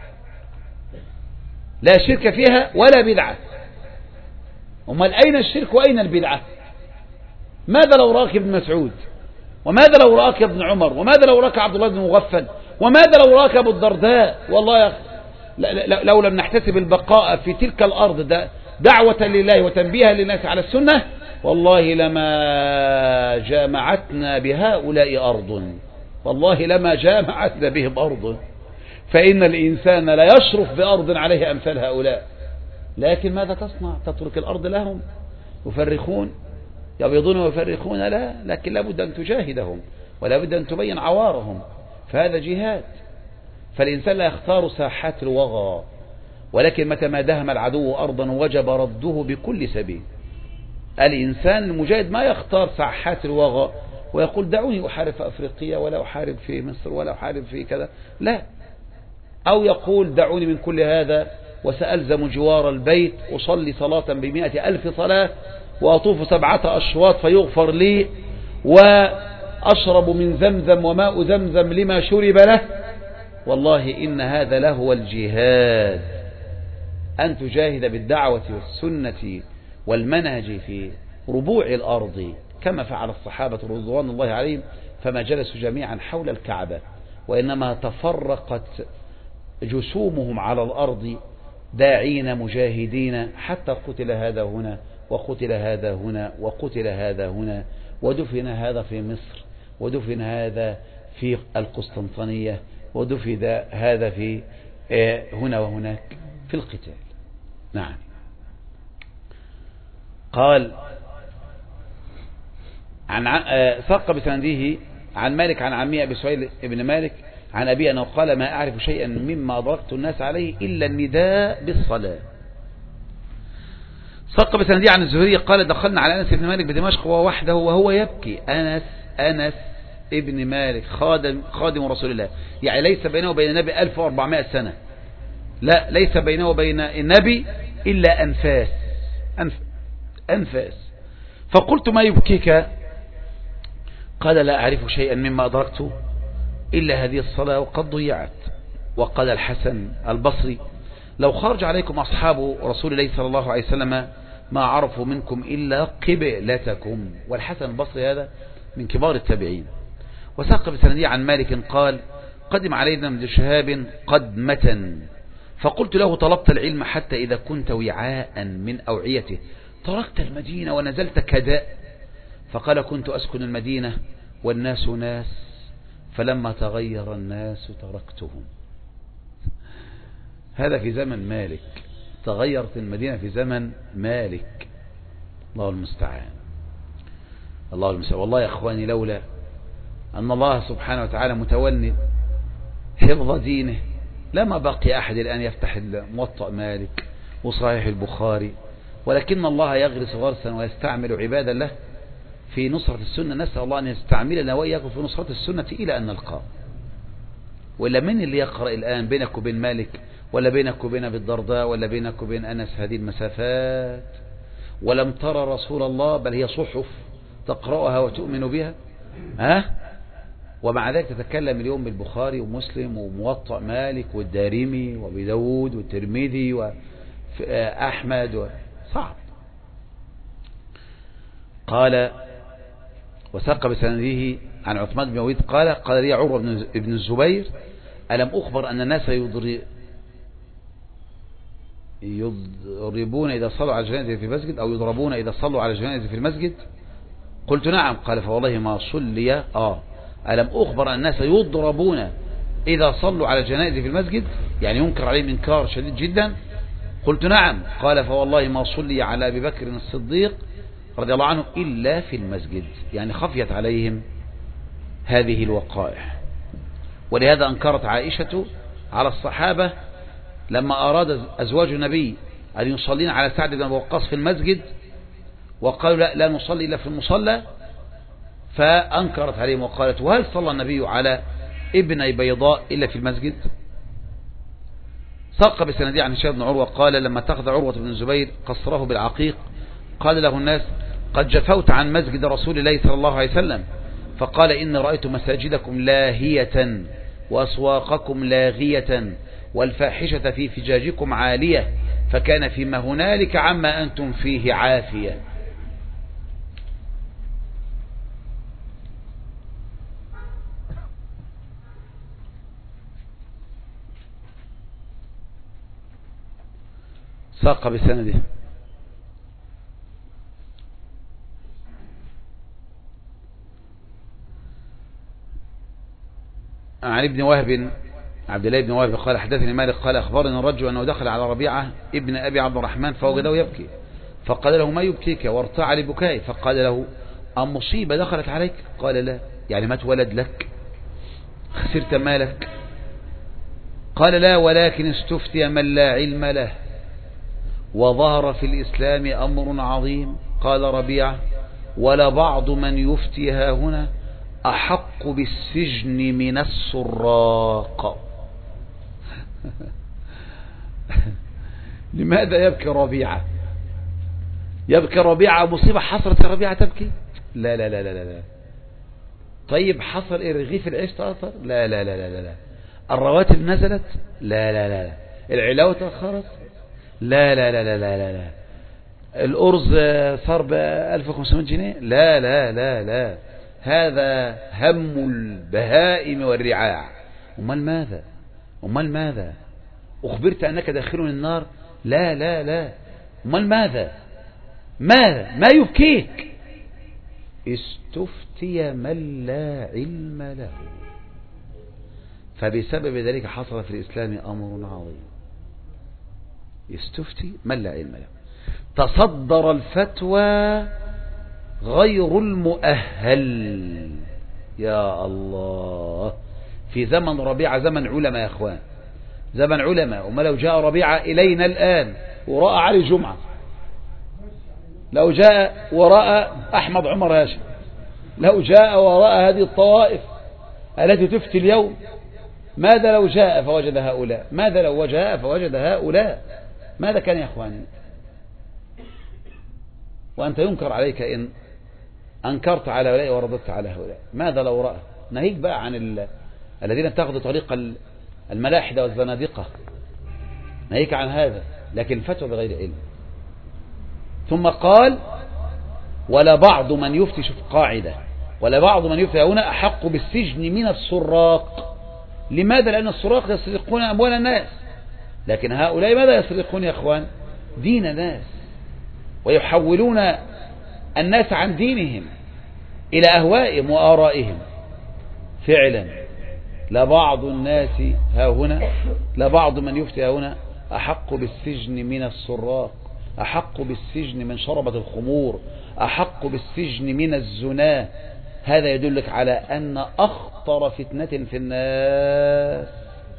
لا شرك فيها ولا بدعة. أمال أين الشرك وأين البدعة؟ ماذا لو راك ابن مسعود؟ وماذا لو راك ابن عمر؟ وماذا لو راك عبد الله بن مغفل؟ وماذا لو راك أبو الدرداء؟ والله يا أخي لو لم نحتسب البقاء في تلك الأرض دعوة لله وتنبيها للناس على السنة، والله لما جامعتنا بهؤلاء أرض، والله لما جامعتنا بهم أرض. فإن الإنسان لا يشرف بأرض عليه أمثال هؤلاء. لكن ماذا تصنع؟ تترك الأرض لهم يفرخون، يبيضون ويفرخون؟ لا، لكن لابد أن تجاهدهم ولابد أن تبين عوارهم، فهذا جهاد. فالإنسان لا يختار ساحات الوغى، ولكن متى ما دهم العدو أرضا وجب رده بكل سبيل. الإنسان المجاهد ما يختار ساحات الوغى ويقول دعوني أحارب في أفريقيا ولا أحارب في مصر ولا أحارب في كذا، لا. أو يقول دعوني من كل هذا وسألزم جوار البيت، أصلي صلاة ب100,000 صلاة، وأطوف 7 أشواط فيغفر لي، وأشرب من زمزم وماء زمزم لما شرب له. والله إن هذا لهو الجهاد، أن تجاهد بالدعوة والسنة والمنهج في ربوع الأرض كما فعل الصحابة رضوان الله عليهم، فما جلسوا جميعا حول الكعبة، وإنما تفرقت جسومهم على الأرض داعين مجاهدين، حتى قتل هذا هنا وقتل هذا هنا وقتل هذا هنا، ودفن هذا في مصر ودفن هذا في القسطنطينية ودفن هذا في هنا وهناك في القتال. نعم. قال ساق بسنده عن مالك عن عمي أبي سهيل ابن مالك عن أبي أنه قال: ما أعرف شيئا مما أدركت الناس عليه إلا النداء بالصلاة. ساق بسنده عن الزهري قال: دخلنا على أنس بن مالك بدمشق وهو وحده وهو يبكي. أنس ابن مالك خادم رسول الله، يعني ليس بينه وبين النبي 1400 سنة، لا، ليس بينه وبين النبي إلا أنفاس. فقلت: ما يبكيك؟ قال: لا أعرف شيئا مما أدركته إلا هذه الصلاة وقد ضيعت. وقال الحسن البصري: لو خرج عليكم أصحاب رسول الله صلى الله عليه وسلم ما عرفوا منكم إلا قبلتكم. والحسن البصري هذا من كبار التابعين. وساق بسندي عن مالك قال: قدم علينا ابن شهاب قدمة، فقلت له: طلبت العلم حتى إذا كنت وعاء من أوعيته تركت المدينة ونزلت كداء؟ فقال: كنت أسكن المدينة والناس ناس، فلما تغير الناس تركتهم. هذا في زمن مالك، تغيرت المدينة في زمن مالك. الله المستعان، الله المستعان. والله يا اخواني لولا ان الله سبحانه وتعالى متولي حفظ دينه لما بقي احد الان يفتح موطأ مالك وصحيح البخاري، ولكن الله يغرس غرسا ويستعمل عبادا له في نصرة السنة. نسأل الله أن يستعملنا وإياكم في نصرة السنة إلى أن نلقاه. ولا من اللي يقرأ الآن بينك وبين مالك، ولا بينك وبين أبي الدرداء، ولا بينك وبين أنس هذه المسافات؟ ولم ترى رسول الله، بل هي صحف تقرأها وتؤمن بها، ومع ذلك تتكلم اليوم بالبخاري ومسلم وموطأ مالك والدارمي وابي داود والترمذي وأحمد صعب. قال وساق بسنده عن عثمان بن عويد قال لي عروة بن الزبير: ألم أخبر أن الناس يضربون إذا صلوا على الجنائز في المسجد، أو يضربون إذا صلوا على الجنائز في المسجد؟ قلت نعم. قال فوالله ما صلي ألم أخبر أن الناس يضربون إذا صلوا على الجنائز في المسجد، يعني ينكر عليهم إنكار شديد جدا. قلت نعم. قال فوالله ما صلي على أبي بكر الصديق رضي الله عنه إلا في المسجد، يعني خفيت عليهم هذه الوقائع. ولهذا أنكرت عائشة على الصحابة لما أراد أزواج النبي أن يصلين على سعد بن وقاص في المسجد، وقالوا لا نصلي إلا في المصلى، فأنكرت عليهم وقالت: وهل صلى النبي على ابني بيضاء إلا في المسجد؟ ساق بسندي عن هشام بن عروة قال: لما اتخذ عروة بن الزبير قصره بالعقيق قال له الناس: قد جفوت عن مسجد رسول الله صلى الله عليه وسلم. فقال: إني رأيت مساجدكم لاهية وأسواقكم لاغية والفاحشة في فجاجكم عالية، فكان فيما هنالك عما أنتم فيه عافية. ساق بسنده عن ابن وهب عبد الله بن وهب قال: حدثني مالك قال: أخبرني الرجل أنه دخل على ربيعة ابن أبي عبد الرحمن فوجده يبكي، فقال له: ما يبكيك؟ وارتاع لبكائه، فقال له: أم مصيبة دخلت عليك؟ قال: لا. يعني مات ولد لك؟ خسرت مالك؟ قال: لا، ولكن استفتي من لا علم له، وظهر في الإسلام أمر عظيم. قال ربيعة: ولا بعض من يفتي ها هنا أحق بالسجن من السراق. لماذا يبكي ربيعة؟ يبكي ربيعة مصيبة حصلت ربيعة تبكي؟ لا لا لا لا لا. طيب حصل إيه؟ رغيف العيش تأثر؟ لا لا لا لا لا. الرواتب نزلت؟ لا لا لا. العلاوة تأخرت؟ لا لا لا لا لا لا. الأرز صار ب 1500 جنيه؟ لا لا لا لا. هذا هم البهائم والرعاع. أمال ماذا؟ أمال ماذا؟ أخبرت أنك داخل النار؟ لا لا لا. أمال ماذا؟ ماذا؟ ما يبكيك؟ استفتي من لا علم له، فبسبب ذلك حصل في الإسلام أمر عظيم. استفتي من لا علم له، تصدر الفتوى غير المؤهل. يا الله، في زمن ربيعة، زمن علماء يا اخوان، زمن علماء. وما لو جاء ربيعة إلينا الآن ورأى علي جمعة، لو جاء ورأى أحمد عمر هاشم، لو جاء ورأى هذه الطوائف التي تفتي اليوم، ماذا لو جاء فوجد هؤلاء؟ ماذا لو جاء فوجد هؤلاء؟ ماذا كان يا اخواني؟ وأنت ينكر عليك إن أنكرت على هؤلاء ورددت على هؤلاء. ماذا لو رأى؟ ناهيك بقى عن الذين اتخذوا طريق الملاحدة والزنادقة، ناهيك عن هذا، لكن فتوى بغير علم. ثم قال: ولا بعض من يفتي، شوف قاعدة، ولا بعض من يفتي هنا أحق بالسجن من السراق. لماذا؟ لأن السراق يسرقون أموال الناس، لكن هؤلاء ماذا يسرقون يا أخوان؟ دين الناس، ويحولون الناس عن دينهم إلى أهوائهم وآرائهم. فعلا لا بعض الناس ها هنا، لا بعض من يفتي ها هنا أحق بالسجن من السراق، أحق بالسجن من شربة الخمور، أحق بالسجن من الزنا. هذا يدلك على أن أخطر فتنة في الناس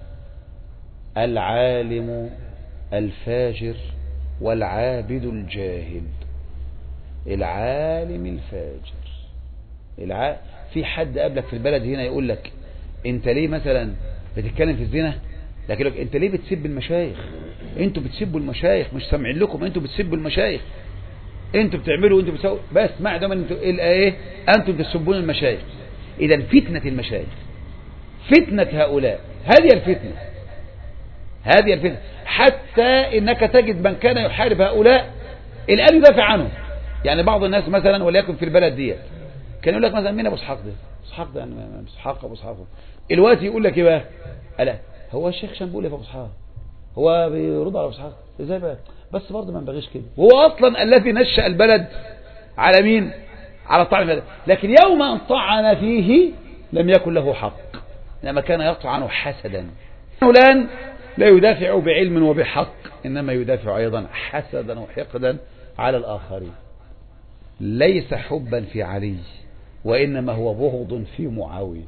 العالم الفاجر والعابد الجاهل. العالم الفاجر في حد قبلك في البلد هنا يقول لك انت ليه مثلا بتتكلم في الزنا، لكن لك انت ليه بتسب المشايخ؟ انتوا بتسبوا المشايخ، مش سامعين لكم، انتوا بتسبوا المشايخ، انتوا بتعملوا، انتوا بتسووا، بس ما دام انتوا ايه انتوا بتسبون المشايخ. اذا فتنة المشايخ، فتنة هؤلاء، هذه الفتنة، هذه الفتنة، حتى انك تجد من كان يحارب هؤلاء الآن يدافع عنهم. يعني بعض الناس مثلا وليكن في البلد دي كان يقول لك مثلا مين ابو اسحاق ده؟ اسحاق ده ابو اسحاق الوقت يقول لك ايه بقى؟ الا هو الشيخ شنبول في ابو اسحاق، هو بيرد على ابو اسحاق ازاي بقى؟ بس برضه ما ينبغيش كده، وهو اصلا الذي نشأ البلد على مين؟ على طعن هذا. لكن يوم ان طعن فيه لم يكن له حق، لما كان يطعن حسدا. فلان لا يدافع بعلم وبحق، انما يدافع ايضا حسدا وحقدا على الاخرين. ليس حبا في علي، وإنما هو بغض في معاوية.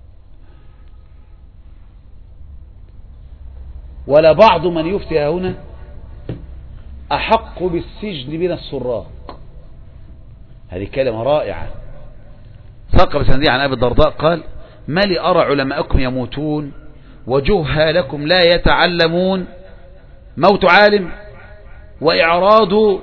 ولا بعض من يفتي هنا أحق بالسجن من السراق. هذه كلمة رائعة. ثقب سندي عن أبي الدرداء قال: ما لي أرى علماءكم يموتون وجهالكم لا يتعلمون، موت عالم وإعراض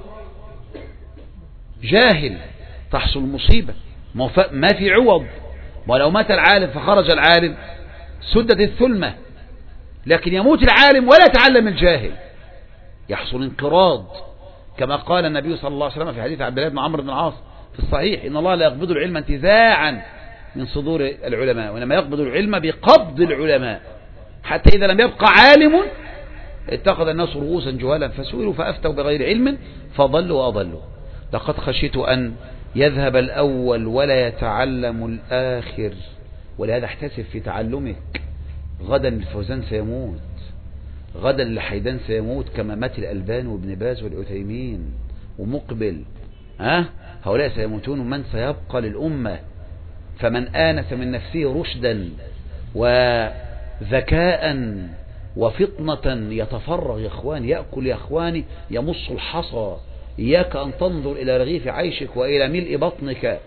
جاهل تحصل مصيبة، ما في عوض. ولو مات العالم فخرج العالم سدت الثلمة، لكن يموت العالم ولا يتعلم الجاهل، يحصل انقراض، كما قال النبي صلى الله عليه وسلم في حديث عبد الله بن عمرو بن العاص في الصحيح: إن الله لا يقبض العلم انتزاعا من صدور العلماء، وإنما يقبض العلم بقبض العلماء، حتى إذا لم يبقى عالم اتخذ الناس رؤوسا جهالا فسئلوا فأفتوا بغير علم فضلوا وأضلوا. لقد خشيت أن يذهب الأول ولا يتعلم الآخر، ولهذا احتسب في تعلمك. غدا الفوزان سيموت، غدا اللحيدان سيموت، كما مات الألبان وابن باز والعثيمين ومقبل. هؤلاء سيموتون، ومن سيبقى للأمة؟ فمن آنس من نفسه رشدا وذكاء وفطنة يتفرغ يا اخواني، يأكل يا اخواني، يمص الحصى. إياك أن تنظر إلى رغيف عيشك وإلى ملء بطنك،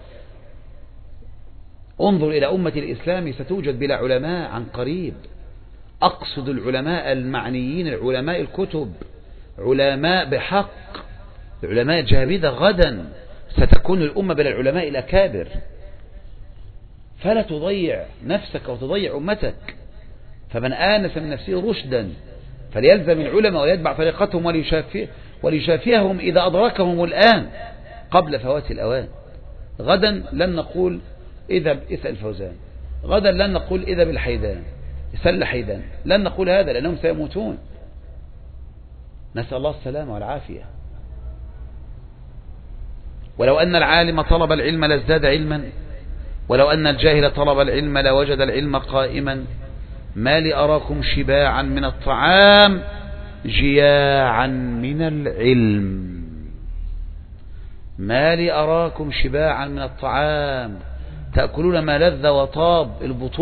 انظر إلى أمة الإسلام ستوجد بلا علماء عن قريب. أقصد العلماء المعنيين، العلماء الكتب، علماء بحق، العلماء جابذة. غدا ستكون الأمة بلا العلماء الأكابر، فلا تضيع نفسك وتضيع أمتك. فمن آنس من نفسه رشدا فليلزم العلماء ويتبع طريقتهم وليشافيهم إذا أدركهم الآن قبل فوات الأوان. غدا لن نقول إذا اسأل فوزان، غدا لن نقول إذا بالحيدان سل حيدان، لن نقول هذا لأنهم سيموتون. نسأل الله السلامة والعافية. ولو أن العالم طلب العلم لازداد علما، ولو أن الجاهل طلب العلم لوجد العلم قائما. ما لي أراكم شباعا من الطعام جياعا من العلم. ما لي أراكم شباعا من الطعام، تأكلون ما لذ وطاب،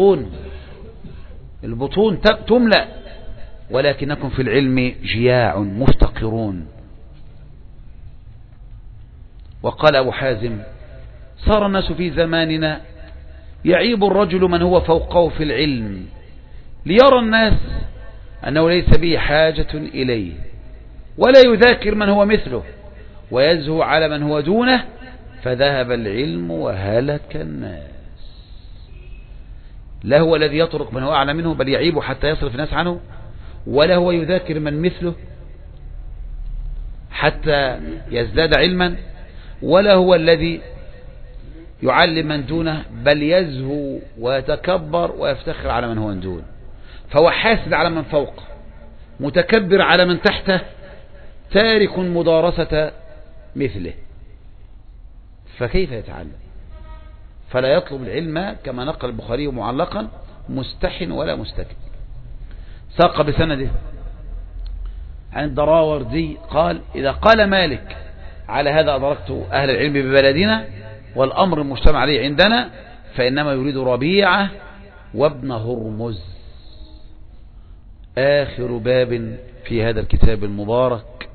البطون تملأ، ولكنكم في العلم جياع مفتقرون. وقال أبو حازم: صار الناس في زماننا يعيب الرجل من هو فوقه في العلم ليرى الناس أنه ليس به حاجة إليه، ولا يذاكر من هو مثله، ويزهو على من هو دونه، فذهب العلم وهلك الناس. لا هو الذي يترك من هو أعلى منه بل يعيب حتى يصرف الناس عنه، ولا هو يذاكر من مثله حتى يزداد علما، ولا هو الذي يعلم من دونه بل يزهو ويتكبر ويفتخر على من هو دونه. فهو حاسد على من فوقه، متكبر على من تحته، تارك مدارسة مثله، فكيف يتعلم؟ فلا يطلب العلم كما نقل البخاري معلقا مستحن ولا مستكبر. ساق بسنده عن الدراوردي قال إذا قال مالك على هذا أدركت أهل العلم ببلدنا والأمر المجتمع عليه عندنا، فإنما يريد ربيعة وابن هرمز. آخر باب في هذا الكتاب المبارك.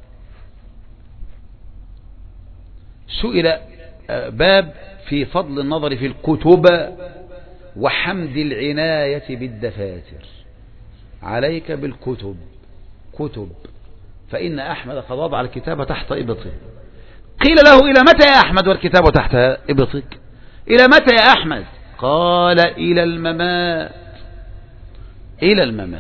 سئل باب في فضل النظر في الكتب وحمد العناية بالدفاتر. عليك بالكتب، كتب، فإن أحمد قد وضع الكتاب تحت إبطه. قيل له إلى متى يا أحمد والكتاب تحت إبطك؟ إلى متى يا أحمد؟ قال إلى الممات، إلى الممات.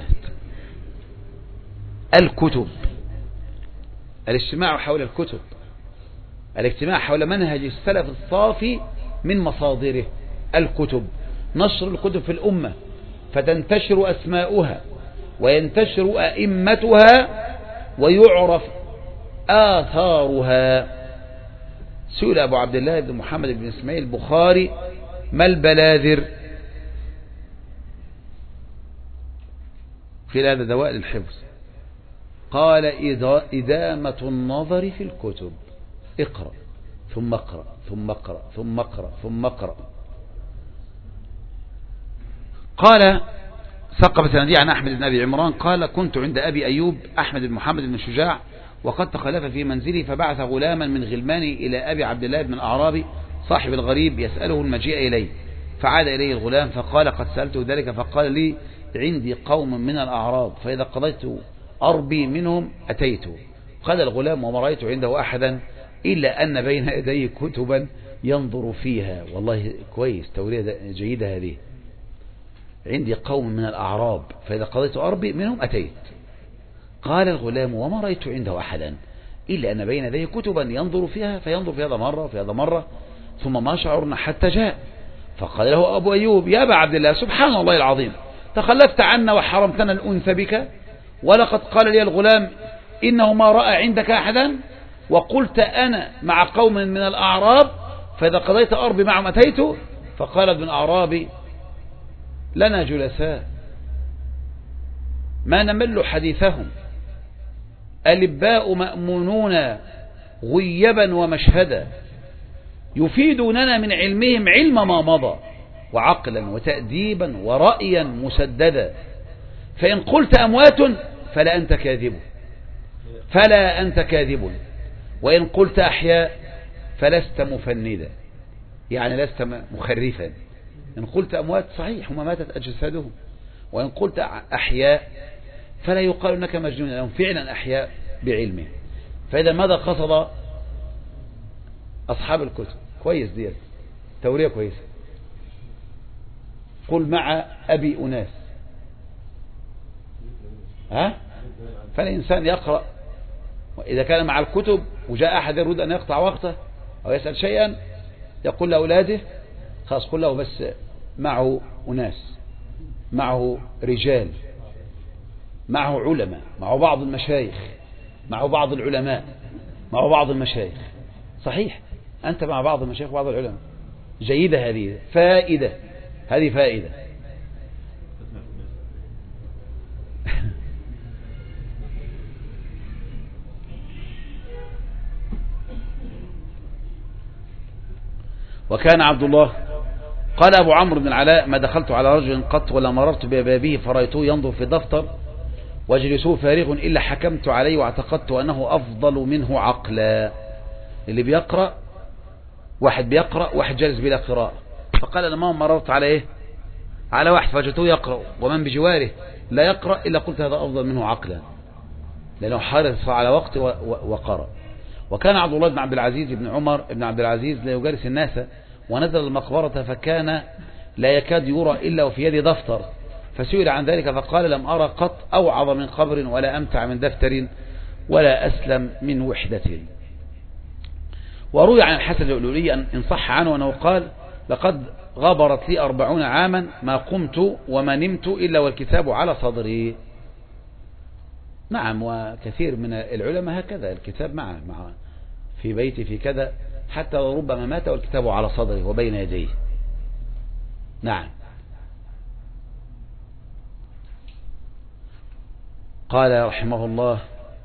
الكتب، الاجتماع حول الكتب، الاجتماع حول منهج السلف الصافي من مصادره. الكتب، نشر الكتب في الأمة فتنتشر أسماؤها وينتشر أئمتها ويعرف آثارها. سئل أبو عبد الله بن محمد بن إسماعيل البخاري ما البلاذر؟ في هذا دواء للحفظ. قال إدامة النظر في الكتب. اقرأ ثم اقرأ ثم اقرأ ثم اقرأ ثم اقرأ. قال ثقب سندي عن أحمد بن أبي عمران قال كنت عند أبي أيوب أحمد بن محمد بن شجاع وقد تخلف في منزلي، فبعث غلاما من غلماني إلى أبي عبد الله بن الأعرابي صاحب الغريب يسأله المجيء إليه، فعاد إليه الغلام فقال قد سألته ذلك، فقال لي عندي قوم من الأعراب فإذا قضيت أربي منهم أتيته. قال الغلام وما رأيت عنده أحدا إلا أن بين يديه كتبا ينظر فيها. والله كويس، تورية جيدة هذه. عندي قوم من الأعراب فإذا قضيت أربي منهم أتيت. قال الغلام وما رأيت عنده أحدا إلا أن بين يديه كتبا ينظر فيها، فينظر في هذا مرة وفي هذا مرة ثم ما شعرنا حتى جاء. فقال له أبو أيوب يا أبا عبد الله سبحان الله العظيم، تخلفت عنا وحرمتنا الأنثى بك، ولقد قال لي الغلام إنه ما رأى عندك أحدا، وقلت أنا مع قوم من الأعراب فإذا قضيت أربي معهم أتيت. فقال ابن أعرابي لنا جلساء ما نمل حديثهم، ألباء مأمونون غيبا ومشهدا، يفيدوننا من علمهم علم ما مضى، وعقلا وتأديبا ورأيا مسددا، فإن قلت أموات فلا أنت كاذب، فلا أنت كاذب، وإن قلت أحياء فلست مفندا، يعني لست مخرفا. إن قلت أموات صحيح هم ماتت أجسادهم، وإن قلت أحياء فلا يقال أنك مجنون، لهم فعلا أحياء بعلمه. فإذا ماذا قصد أصحاب الكتب؟ كويس، دي تورية كويسة. قل مع أبي أناس، فالإنسان يقرأ، وإذا كان مع الكتب وجاء أحد يريد أن يقطع وقته أو يسأل شيئا يقول لأولاده خلاص قل له بس معه أناس، معه رجال، معه علماء، معه بعض المشايخ، معه بعض العلماء، معه بعض المشايخ. صحيح أنت مع بعض المشايخ وبعض العلماء، جيدة، هذه فائدة، هذه فائدة. وكان عبد الله قال أبو عمرو بن العلاء ما دخلت على رجل قط ولا مررت ببابه فرأيته ينظر في دفتر وجلسوه فارغ إلا حكمت عليه واعتقدت أنه أفضل منه عقلا. اللي بيقرأ واحد بيقرأ واحد جالس بلا قراءة، فقال أنا ما مررت على إيه؟ على واحد فوجدته يقرأ ومن بجواره لا يقرأ إلا قلت هذا أفضل منه عقلا، لأنه حرص على وقت وقرأ. وكان عبد الله بن عبد العزيز بن عمر بن عبد العزيز لا يجالس الناس، ونزل المقبرة فكان لا يكاد يرى إلا وفي يده دفتر، فسئل عن ذلك فقال لم أرى قط أوعظ من قبر ولا أمتع من دفتر ولا أسلم من وحدة. وروي عن الحسن الألولي إن صح عنه أنه قال لقد غبرت لي 40 عاما ما قمت وما نمت إلا والكتاب على صدري. نعم، وكثير من العلماء هكذا، الكتاب معه في بيتي في كذا، حتى ربما مات والكتاب على صدره وبين يديه. نعم. قال رحمه الله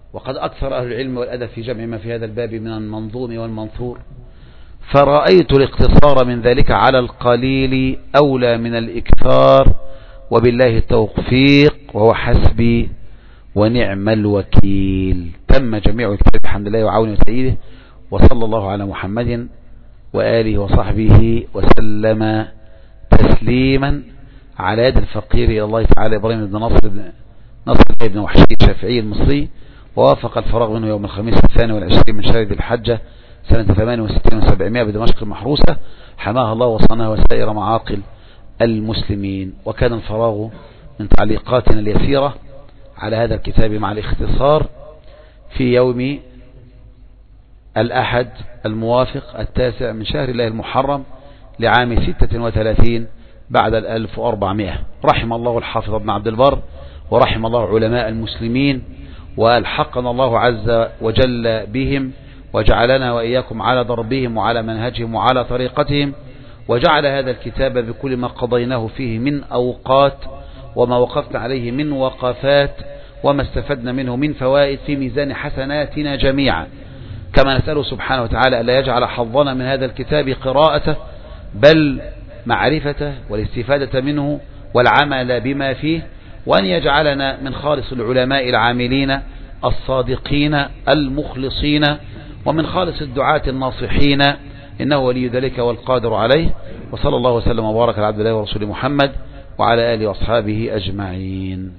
وقد أكثر أهل العلم والأدب في جمع ما في هذا الباب من المنظوم والمنثور، فرأيت الاقتصار من ذلك على القليل أولى من الإكثار، وبالله التوفيق وهو حسبي ونعم الوكيل. تم جميع الكتاب الحمد لله وعونه وتأييده، وصلى الله على محمد وآله وصحبه وسلم تسليما على يد الفقير إلى الله تعالى إبراهيم بن نصر بن وحشي الشافعي المصري، ووافق الفراغ منه يوم الخميس 22 من شهر ذي الحجة سنة 68 و700 بدمشق المحروسة، حماها الله وصنها وسائر معاقل المسلمين. وكان الفراغ من تعليقاتنا اليسيرة على هذا الكتاب مع الاختصار في يوم الأحد الموافق 9 من شهر الله المحرم لعام 36 بعد 1400. رحم الله الحافظ ابن عبد البر، ورحم الله علماء المسلمين، والحقنا الله عز وجل بهم، وجعلنا وإياكم على ضربهم وعلى منهجهم وعلى طريقتهم، وجعل هذا الكتاب بكل ما قضيناه فيه من أوقات وما وقفنا عليه من وقفات وما استفدنا منه من فوائد في ميزان حسناتنا جميعا. كما نسأله سبحانه وتعالى ألا يجعل حظنا من هذا الكتاب قراءته بل معرفته والاستفادة منه والعمل بما فيه، وأن يجعلنا من خالص العلماء العاملين الصادقين المخلصين، ومن خالص الدعاة الناصحين، إنه ولي ذلك والقادر عليه. وصلى الله وسلم وبارك على عبد الله ورسوله محمد وعلى آله وأصحابه أجمعين.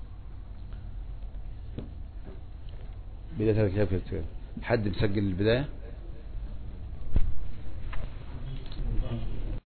بداية الكتاب حد مسجل البداية؟